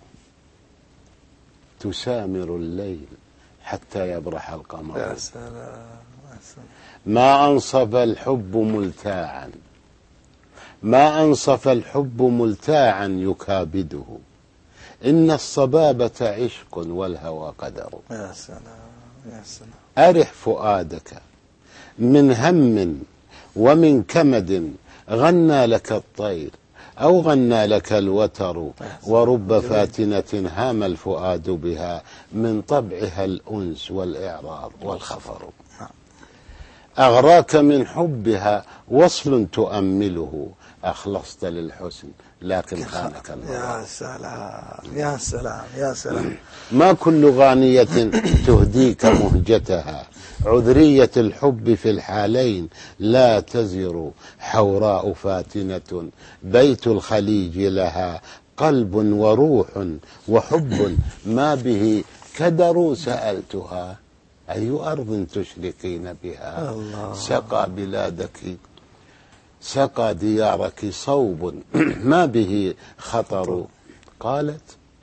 تسامر الليل حتى يبرح القمر. يا سلام يا سلام. ما أنصف الحب ملتاعا، ما أنصف الحب ملتاعا يكابده، إن الصبابة عشق والهوى قدر. يا سلام يا سلام. أرح فؤادك من هم ومن كمد غنى لك الطير أو غنى لك الوتر، ورب فاتنة هام الفؤاد بها من طبعها الأنس والإعراض والخفر. أغراك من حبها وصل تؤمله، أخلصت للحسن لكن خانك الله. يا سلام يا سلام يا سلام. ما كل غانية تهديك مهجتها، عذرية الحب في الحالين لا تزر. حوراء فاتنة بيت الخليج لها قلب وروح وحب ما به كدر. سألتها أي أرض تشرقين بها، سقى بلادك سقى ديارك صوب ما به خطر. قالت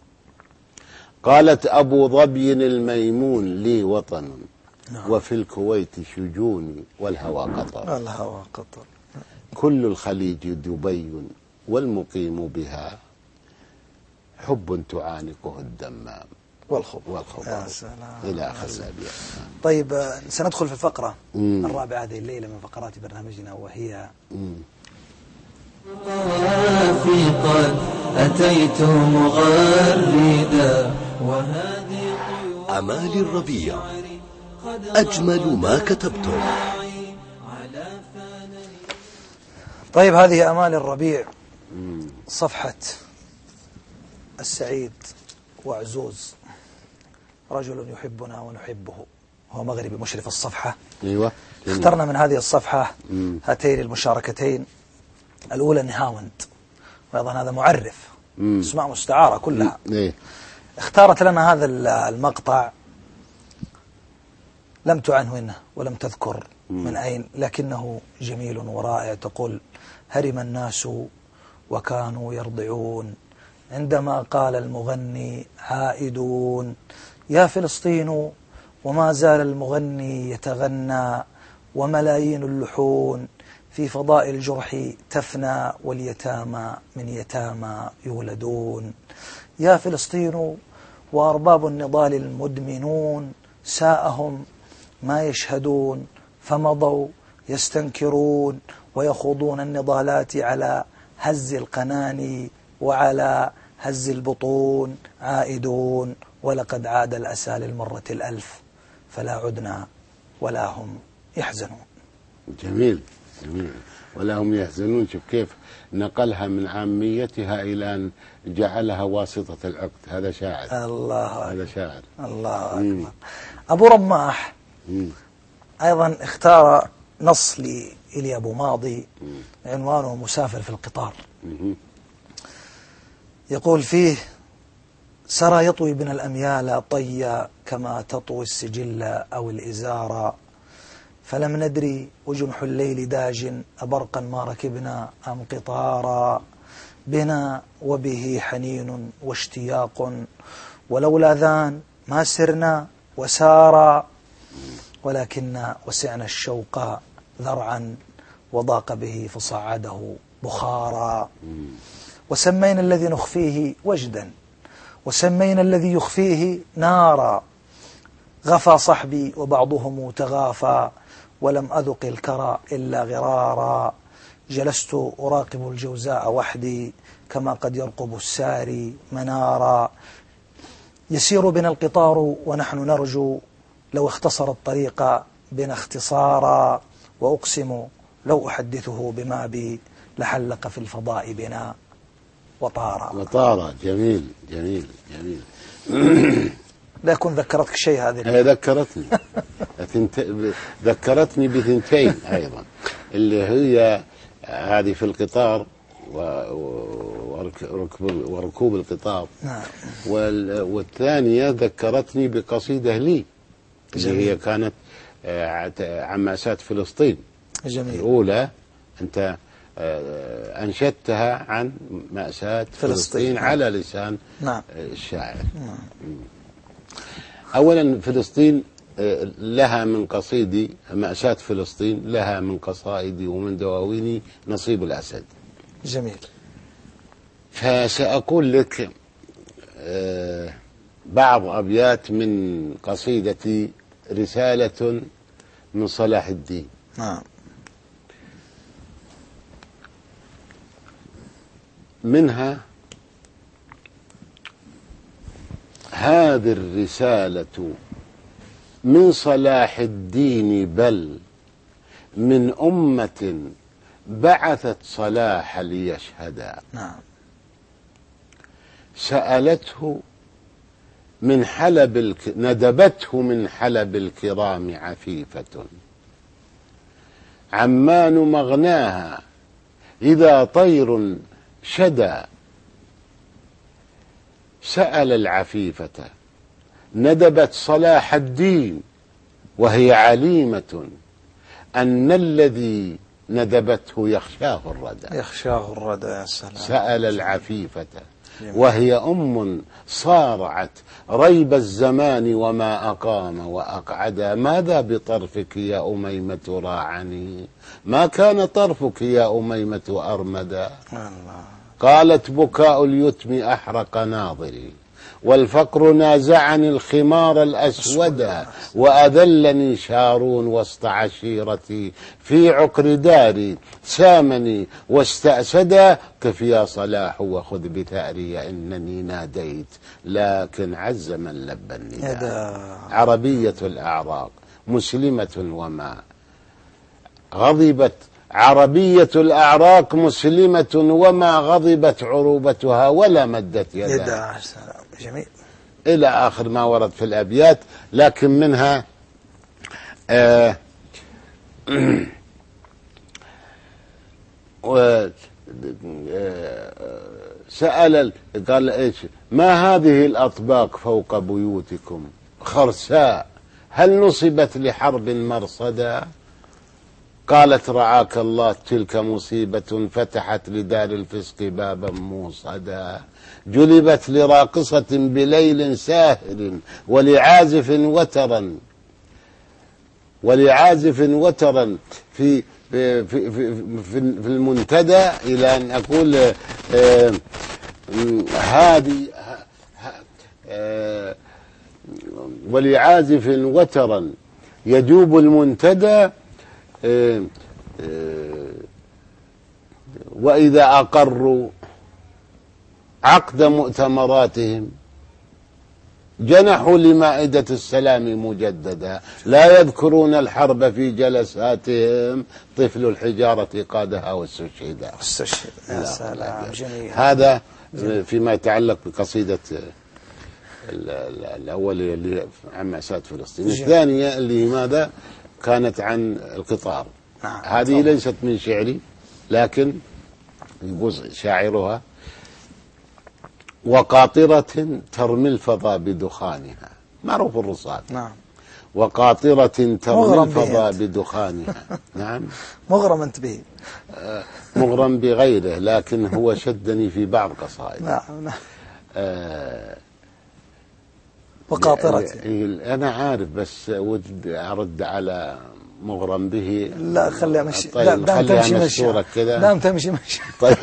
قالت أبو ظبي الميمون لي وطن وفي الكويت شجوني والهوى قطر. الهوى قطر. كل الخليج دبي والمقيم بها حب تعانقه الدمام والخبر والخبر يا سلام. إلى خسابيا. طيب سندخل في الفقرة مم. الرابعة هذه الليلة من فقرات برنامجنا، وهي مم. في قد أتيت مغردا وهذه أمال الربيع أجمل ما كتبتم. طيب هذه أمال الربيع، صفحة السعيد وعزوز، رجل يحبنا ونحبه، هو مغربي مشرف الصفحة. أيوة. اخترنا من هذه الصفحة مم. هاتين المشاركتين، الأولى نهاوند، وأيضا هذا معرف مم. اسماء مستعارة كلها. إيه. اختارت لنا هذا المقطع، لم تعنونه ولم تذكر من أين، لكنه جميل ورائع. تقول: هرم الناس وكانوا يرضعون عندما قال المغني عائدون، يا فلسطين وما زال المغني يتغنى، وملايين اللحون في فضاء الجرح تفنى، واليتامى من يتامى يولدون. يا فلسطين وأرباب النضال المدمنون ساءهم ما يشهدون، فمضوا يستنكرون ويخوضون النضالات على هز القناني وعلى هز البطون عائدون، ولقد عاد الأسى للمرة الألف فلا عدنا ولا هم يحزنون. جميل جميل. ولا هم يحزنون. شوف كيف نقلها من عاميتها إلى أن جعلها واسطة العقد. هذا شاعر. الله هذا شاعر. الله مم. أكبر. أبو رماح مم. أيضا اختار نص لإلي أبو ماضي عنوانه مسافر في القطار. مم. يقول فيه: سرى يطوي بنا الأميال طيا كما تطوي السجل أو الإزار، فلم ندري وجنح الليل داج أبرقا ما ركبنا أم قطارا، بنا وبه حنين واشتياق ولولا ذان ما سرنا وسارا، ولكن وسعنا الشوق ذرعا وضاق به فصعده بخارا، وسمينا الذي نخفيه وجدا وسمينا الذي يخفيه نارا، غفى صحبي وبعضهم تغافى ولم أذق الكرى إلا غرارا، جلست أراقب الجوزاء وحدي كما قد يرقب الساري منارا، يسير بنا القطار ونحن نرجو لو اختصر الطريق بنا اختصارا، وأقسم لو أحدثه بما بي لحلق في الفضاء بنا وطارا. وطارا. جميل جميل جميل. لا يكون ذكرتك شيء هذه. هي ذكرتني ذكرتني بثنتين أيضا، اللي هي هذه في القطار وركوب وركوب القطار. نعم. والثانية ذكرتني بقصيدة لي اللي جميل. هي كانت عن مأساة فلسطين. جميل. الأولى أنت أنشدتها عن مأساة فلسطين, فلسطين على لسان نعم. الشاعر. نعم. أولا فلسطين لها من قصيدي، مأساة فلسطين لها من قصائدي ومن دواويني نصيب الأسد. جميل. فسأقول لك بعض أبيات من قصيدتي رسالة من صلاح الدين. نعم. منها: هذه الرسالة من صلاح الدين بل من أمة بعثت صلاح ليشهدا. نعم. سألته من حلب الك... ندبته من حلب الكرام عفيفة، عمان مغناها إذا طير شدى. سأل العفيفة ندبت صلاح الدين وهي عليمة أن الذي ندبته يخشاه الردى. يخشاه الردى. يا سلام. سأل العفيفة وهي أم صارعت ريب الزمان وما أقام وأقعدا، ماذا بطرفك يا أميمة راعني، ما كان طرفك يا أميمة أرمدا. قالت بكاء اليتم أحرق ناظري والفقر نازعني الخمار الأسودا، وأذلني شارون وسط عشيرتي في عقر داري سامني واستأسدا، كف يا صلاح وخذ بثأري إنني ناديت لكن عز من لبى النداء. عربية الأعراق مسلمة وما غضبت، عربية الأعراق مسلمة وما غضبت عروبتها ولا مدت يدها. جميل. إلى آخر ما ورد في الأبيات. لكن منها آه سأل قال إيش، ما هذه الأطباق فوق بيوتكم خرساء هل نصبت لحرب مرصدا. قالت رعاك الله تلك مصيبة فتحت لدار الفسق بابا موصدا، جلبت لراقصة بليل ساهر ولعازف وترا ولعازف وترا في في في في, في المنتدى، إلى أن أقول آه هذه آه ولعازف وترا يجوب المنتدى آه آه وإذا أقروا عقد مؤتمراتهم جنحوا لمائدة السلام مجددا، لا يذكرون الحرب في جلساتهم طفل الحجارة قادها واستشهدا. استشهد. يا سلام. جميل. هذا فيما يتعلق بقصيدة الأول اللي عن مأساة فلسطين. الثانية اللي ماذا كانت عن القطار. نعم. هذه ليست من شعري، لكن يقول شاعرها وقاطرة ترمي الفضاء بدخانها، معروف الرصاد. نعم. وقاطرة ترمي الفضاء بدخانها. نعم. مغرم أنت به. آه مغرم بغيره، لكن هو شدني في بعض قصائد. نعم نعم. آه وقاطرة. أنا عارف بس ود أرد على مغرم به. لا خليها مشي. طيب لا خليها مشهورة كذا. لا تمشي مشي. طيب.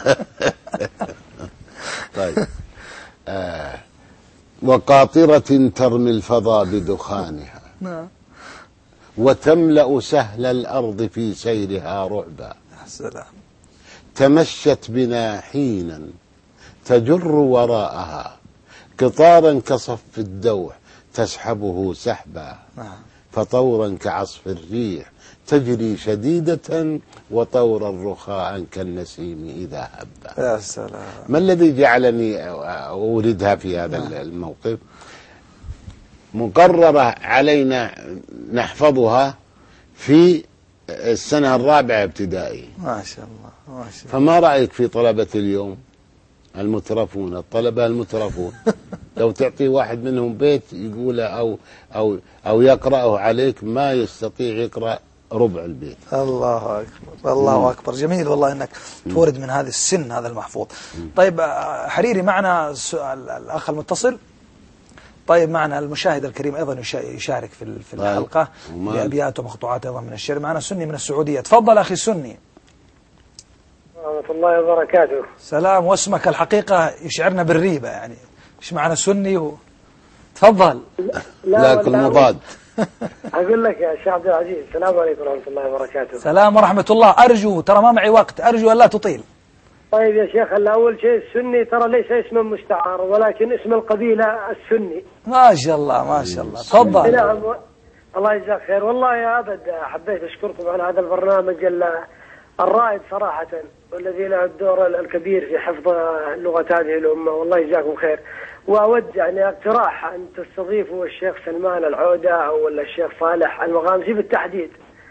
طيب آه وقاطرة ترمي الفضاء بدخانها نعم. وتملأ سهل الأرض في سيرها رعبا، سلام. تمشت بنا حينا تجر وراءها قطارا كصف الدوح تسحبه سحبا، نعم. فطورا كعصف الريح تجري شديدة وطورا رخاء كالنسيم إذا هبا. يا سلام. ما الذي جعلني أوردها في هذا نعم. الموقف؟ مقررة علينا نحفظها في السنة الرابعة ابتدائي. ما شاء الله ما شاء الله. فما رأيك في طلبة اليوم المترفون، الطلبة المترفون لو تعطي واحد منهم بيت يقوله أو أو أو يقرأه عليك ما يستطيع يقرأ ربع البيت. الله أكبر الله مم. أكبر. جميل والله أنك تورد من هذا السن هذا المحفوظ. مم. طيب حريري معنا الأخ المتصل. طيب معنا المشاهد الكريم أيضا يشارك في في الحلقة بأبيات ومقطوعات أيضا من الشعر. معنا سني من السعودية. تفضل أخي سني. ورحمة الله وبركاته. سلام. واسمك الحقيقة يشعرنا بالريبة، يعني إيش معنى سني و... تفضل. لا كل مضاد. أقول لك يا شيخ عبد العزيز السلام عليكم ورحمة الله وبركاته. سلام ورحمة الله. أرجو ترى ما معي وقت، أرجو أن لا تطيل. طيب يا شيخ أول شيء السني ترى ليس اسما مستعار ولكن اسم القبيلة السني. ما شاء الله ما شاء الله. تفضل. نعم الله يجزاك خير. والله يا أبد حبيت أشكركم على هذا البرنامج الرائد صراحة، والذي له الدور الكبير في حفظ لغة هذه الأمة، والله يجزاكم خير. وأود يعني اقتراح أن تستضيفوا الشيخ سلمان العودة أو الشيخ صالح المغامسي بالتحديد،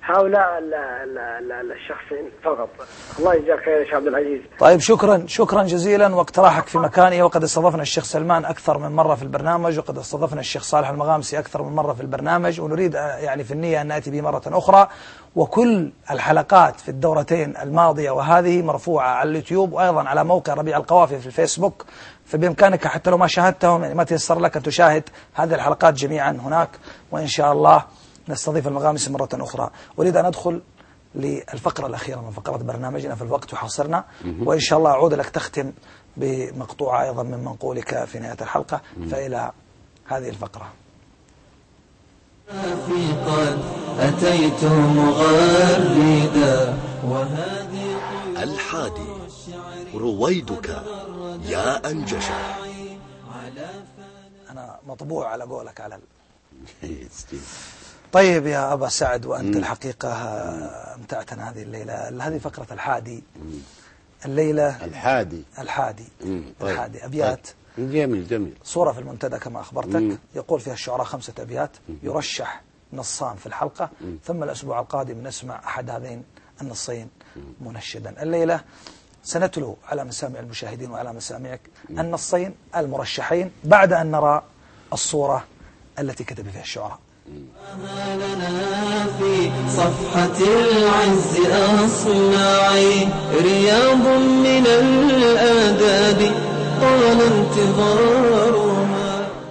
هؤلاء ال ال ال الشخصين فقط. الله يجزاك خير يا شيخ عبد العزيز. طيب شكرا شكرا جزيلا، واقتراحك في مكانه. وقد استضفنا الشيخ سلمان أكثر من مرة في البرنامج، وقد استضفنا الشيخ صالح المغامسي أكثر من مرة في البرنامج، ونريد يعني في النية أن نأتي به مرة أخرى. وكل الحلقات في الدورتين الماضية وهذه مرفوعة على اليوتيوب، وأيضا على موقع ربيع القوافي في الفيسبوك، فبإمكانك حتى لو ما شاهدتهم يعني ما تيسر لك أن تشاهد هذه الحلقات جميعا هناك، وإن شاء الله نستضيف المغامسي مرة أخرى. أريد أن أدخل للفقرة الأخيرة من فقرات برنامجنا، في الوقت يحاصرنا، وإن شاء الله أعود لك تختم بمقطوعة أيضا من منقولك في نهاية الحلقة. فإلى هذه الفقرة. في قد أتيت مغردا وهذه الحادي رويدك يا أنجشة. أنا مطبوع على قولك على ال... طيب يا أبا سعد، وأنت الحقيقة امتعتنا هذه الليلة. هذه فقرة الحادي الليلة. الحادي الحادي طيب. الحادي أبيات. طيب. جميل جميل. صورة في المنتدى كما أخبرتك. مم. يقول فيها الشعراء خمسة أبيات، يرشح نصان في الحلقة، مم. ثم الأسبوع القادم نسمع أحد هذين النصين منشدا. الليلة سنتلو على مسامع المشاهدين وعلى مسامعك النصين المرشحين بعد أن نرى الصورة التي كتب فيها الشعراء. ما لنا في صفحة العز أصنعي رياض من الآداب طال انتظارها.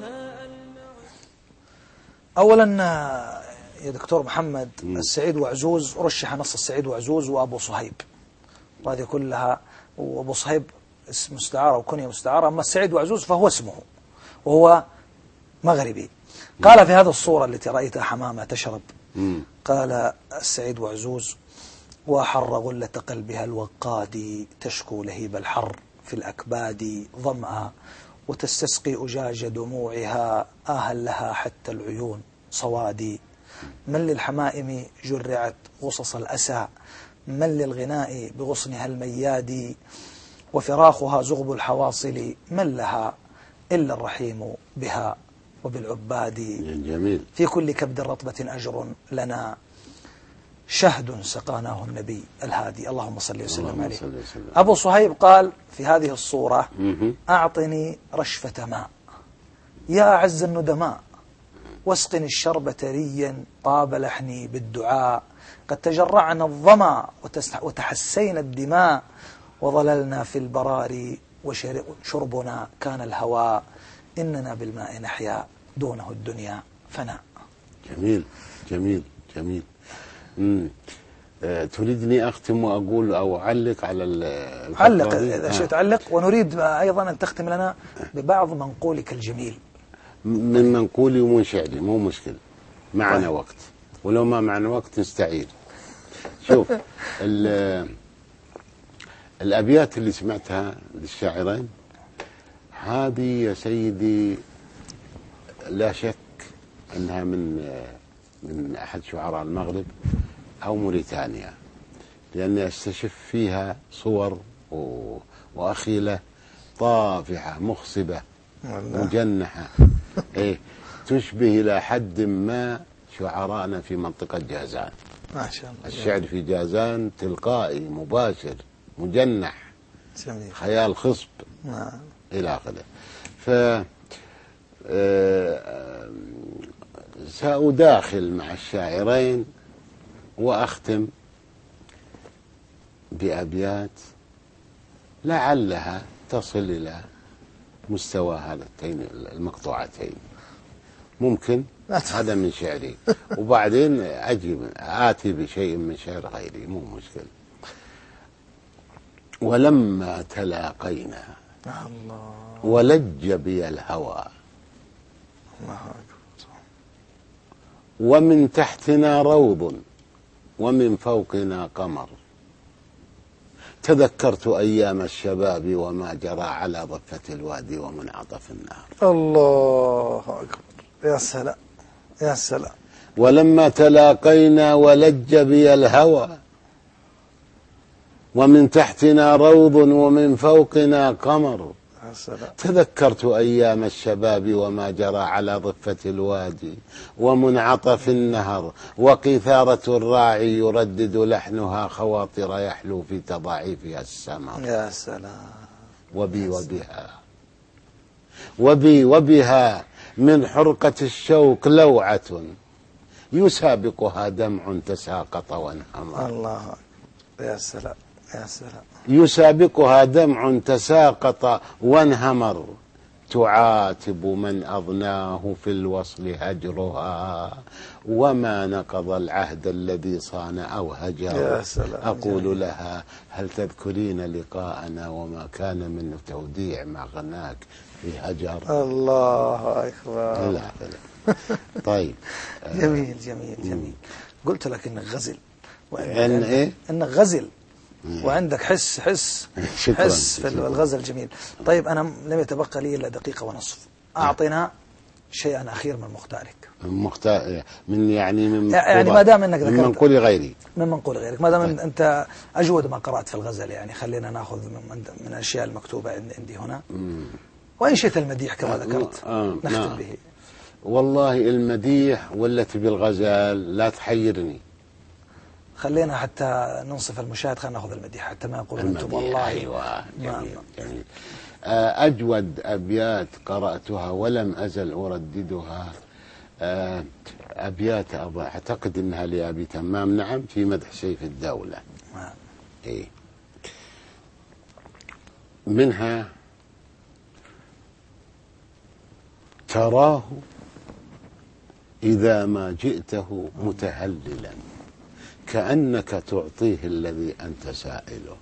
أولا يا دكتور محمد، السعيد وعزوز رشح نص السعيد وعزوز وأبو صهيب، وهذه كلها. وأبو صهيب اسم مستعارة وكنية مستعارة، أما السعيد وعزوز فهو اسمه وهو مغربي. قال في هذه الصورة التي رأيتها حمامة تشرب، قال السعيد وعزوز: وحر غلة قلبها الوقاد تشكو لهيب الحر في الأكباد ظمأ وتستسقي أجاج دموعها آها لها حتى العيون صوادي. من للحمائم جرعت غصص الأسى من للغناء بغصنها المياد وفراخها زغب الحواصل من لها إلا الرحيم بها وبالعباد. جميل. في كل كبد رطبة أجر لنا شهد سقاناه النبي الهادي اللهم صل وسلم عليه. أبو صهيب قال في هذه الصورة: أعطني رشفة ماء يا أعز الندماء واسقني الشرب تريا طاب لحني بالدعاء قد تجرعنا الظما وتحسينا الدماء وظللنا في البراري وشربنا كان الهواء إننا بالماء نحيا دونه الدنيا فناء. جميل جميل جميل. مم. أه تريدني أختم وأقول أو أعلق على الفقرة؟ علق إذا شئت علق، ونريد أيضا أن تختم لنا ببعض منقولك الجميل. من منقولي ومن شعري مو مشكلة، معنا طيب. وقت، ولو ما معنا وقت نستعير. شوف الأبيات اللي سمعتها للشاعرين هذه يا سيدي لا شك أنها من من أحد شعراء المغرب أو موريتانيا، لأني أستشف فيها صور وأخيلة طافحة مخصبة مجنحة، إيه تشبه إلى حد ما شعراءنا في منطقة جازان. ما شاء الله. الشعر في جازان تلقائي مباشر مجنح، جميل. خيال خصب نعم. إلى آخره. ف سأداخل مع الشاعرين وأختم بأبيات لعلها تصل إلى مستوى هاتين المقطوعتين، ممكن هذا من شعري، وبعدين أجي آتي بشيء من شعر غيري مو مشكلة. ولما تلاقينا الله ولج بي الهوى ومن تحتنا روض ومن فوقنا قمر تذكرت أيام الشباب وما جرى على ضفة الوادي ومنعطف النهر. الله أكبر. يا سلام يا سلام. ولما تلاقينا ولج بي الهوى ومن تحتنا روض ومن فوقنا قمر تذكرت أيام الشباب وما جرى على ضفة الوادي ومنعطف النهر وقيثارة الراعي يردد لحنها خواطر يحلو في تضاعيفها السمر. يا سلام. وبي وبها وبي وبها من حرقة الشوق لوعة يسابقها دمع تساقط وانهمر. الله. يا سلام يا سلام. يسابقها دمع تساقط وانهمر تعاتب من أضناه في الوصل هجرها وما نقض العهد الذي صان أو هجر. أقول جميل. لها هل تذكرين لقاءنا وما كان من توديع مغناك في هجر. الله أكبر. لا لا. طيب. جميل جميل جميل. قلت لك إنك غزل إن إيه؟ إنك غزل وعندك حس حس شكرا. حس في الغزل. جميل. طيب أنا لم يتبقى لي إلا دقيقة ونصف. أعطنا شيئا أخير من مختارك. من مختار من يعني من يعني ما دام انك ذكرت من منقول غيري من منقول غيرك ما دام انت اجود ما قرات في الغزل، يعني خلينا ناخذ من, من الاشياء المكتوبه عندي هنا. مم. وان شئت المديح كما ذكرت آه نختم نعم. به. والله المديح والتي بالغزال لا تحيرني. خلينا حتى ننصف المشاهد، خلينا ناخذ المديح حتى ما يقول انتم والله. ايوه جميل جميل. اجود ابيات قراتها ولم ازل ارددها أبيات أعتقد أنها لأبي تمام. نعم، في مدح سيف الدولة. إيه. منها تراه إذا ما جئته متهللا كأنك تعطيه الذي أنت سائله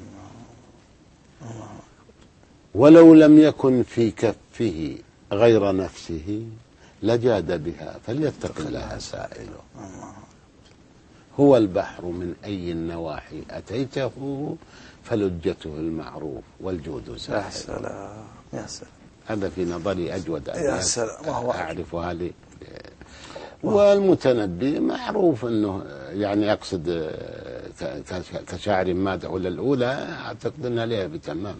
ولو لم يكن في كفه غير نفسه لجاد بها فليتق الله سائله. هو البحر من أي النواحي أتيته فلجته المعروف والجود ساحل. يا سلام يا سلام. هذا في نظري أجود أبيات أعرفها لي. والمتنبي معروف أنه يعني يقصد كشاعر مادح للأولى أعتقد أنها لها بتمام.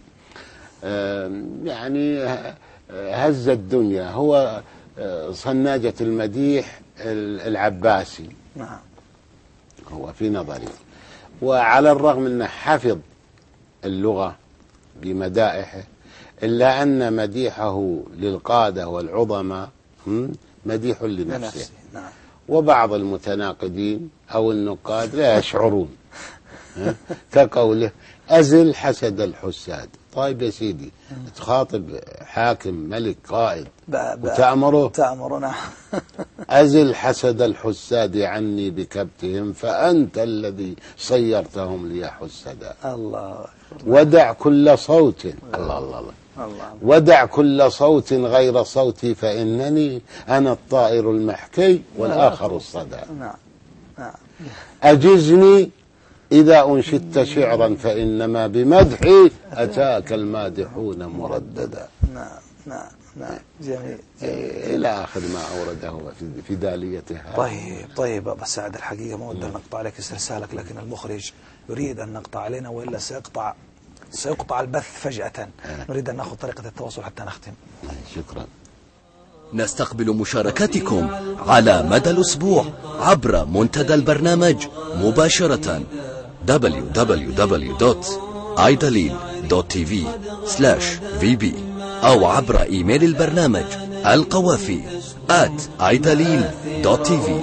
يعني هز الدنيا هو صناجة المديح العباسي. نعم. هو في نظري، وعلى الرغم أنه حفظ اللغة بمدائحه إلا أن مديحه للقادة والعظماء مديح لنفسه. نعم. وبعض المتناقدين أو النقاد لا يشعرون كقوله أزل حسد الحساد. طيب يا سيدي تخاطب حاكم ملك قائد وتأمره تأمرنا أزل حسد الحساد عني بكبتهم فأنت الذي صيرتهم لي حسدا. الله. ودع كل صوت الله الله الله الله. ودع كل صوت غير صوتي فإنني أنا الطائر المحكي والآخر الصدى. نعم نعم. أجزني إذا أنشدت شعرا فإنما بمدحي أتاك المادحون مرددا. نعم نعم نعم. جميل. إلى آخر ما أورده في داليتها. طيب طيب أبا سعد، الحقيقة ما ودنا نقطع عليك استرسالك، لكن المخرج يريد أن نقطع علينا وإلا سيقطع سيقطع البث فجأة. نريد أن نأخذ طريقة التواصل حتى نختم. شكرا. نستقبل مشاركاتكم على مدى الأسبوع عبر منتدى البرنامج مباشرة دبليو دبليو دبليو دوت ايداليل دوت تي في سلاش في بي أو عبر إيميل البرنامج القوافي آت ايداليل دوت تي في.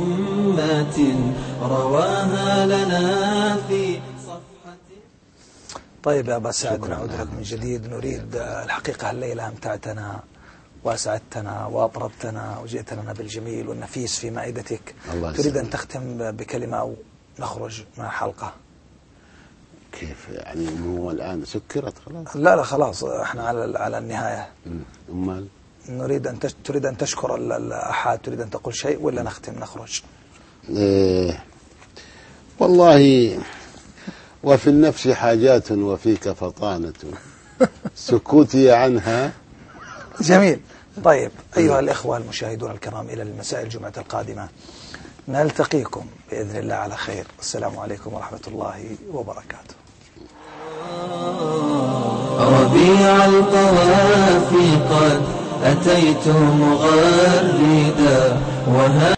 طيب يا أبا سعد، نعود لك من جديد. نريد الحقيقة الليلة أمتعتنا وأسعدتنا وأطربتنا وجئت لنا بالجميل والنفيس في مائدتك. تريد أن تختم بكلمة أو نخرج من الحلقة؟ كيف يعني؟ هو الآن سكرت خلاص؟ لا لا خلاص، احنا على على النهاية. أمال نريد أن تريد أن تشكر الأحد، تريد أن تقول شيء ولا نختم نخرج؟ إيه والله وفي النفس حاجات وفيك فطانة سكوتي عنها. جميل. طيب أيها الإخوة المشاهدون الكرام، إلى المساء الجمعة القادمة نلتقيكم بإذن الله على خير. السلام عليكم ورحمة الله وبركاته. ربيع القوافي قد أتيت مغردا وها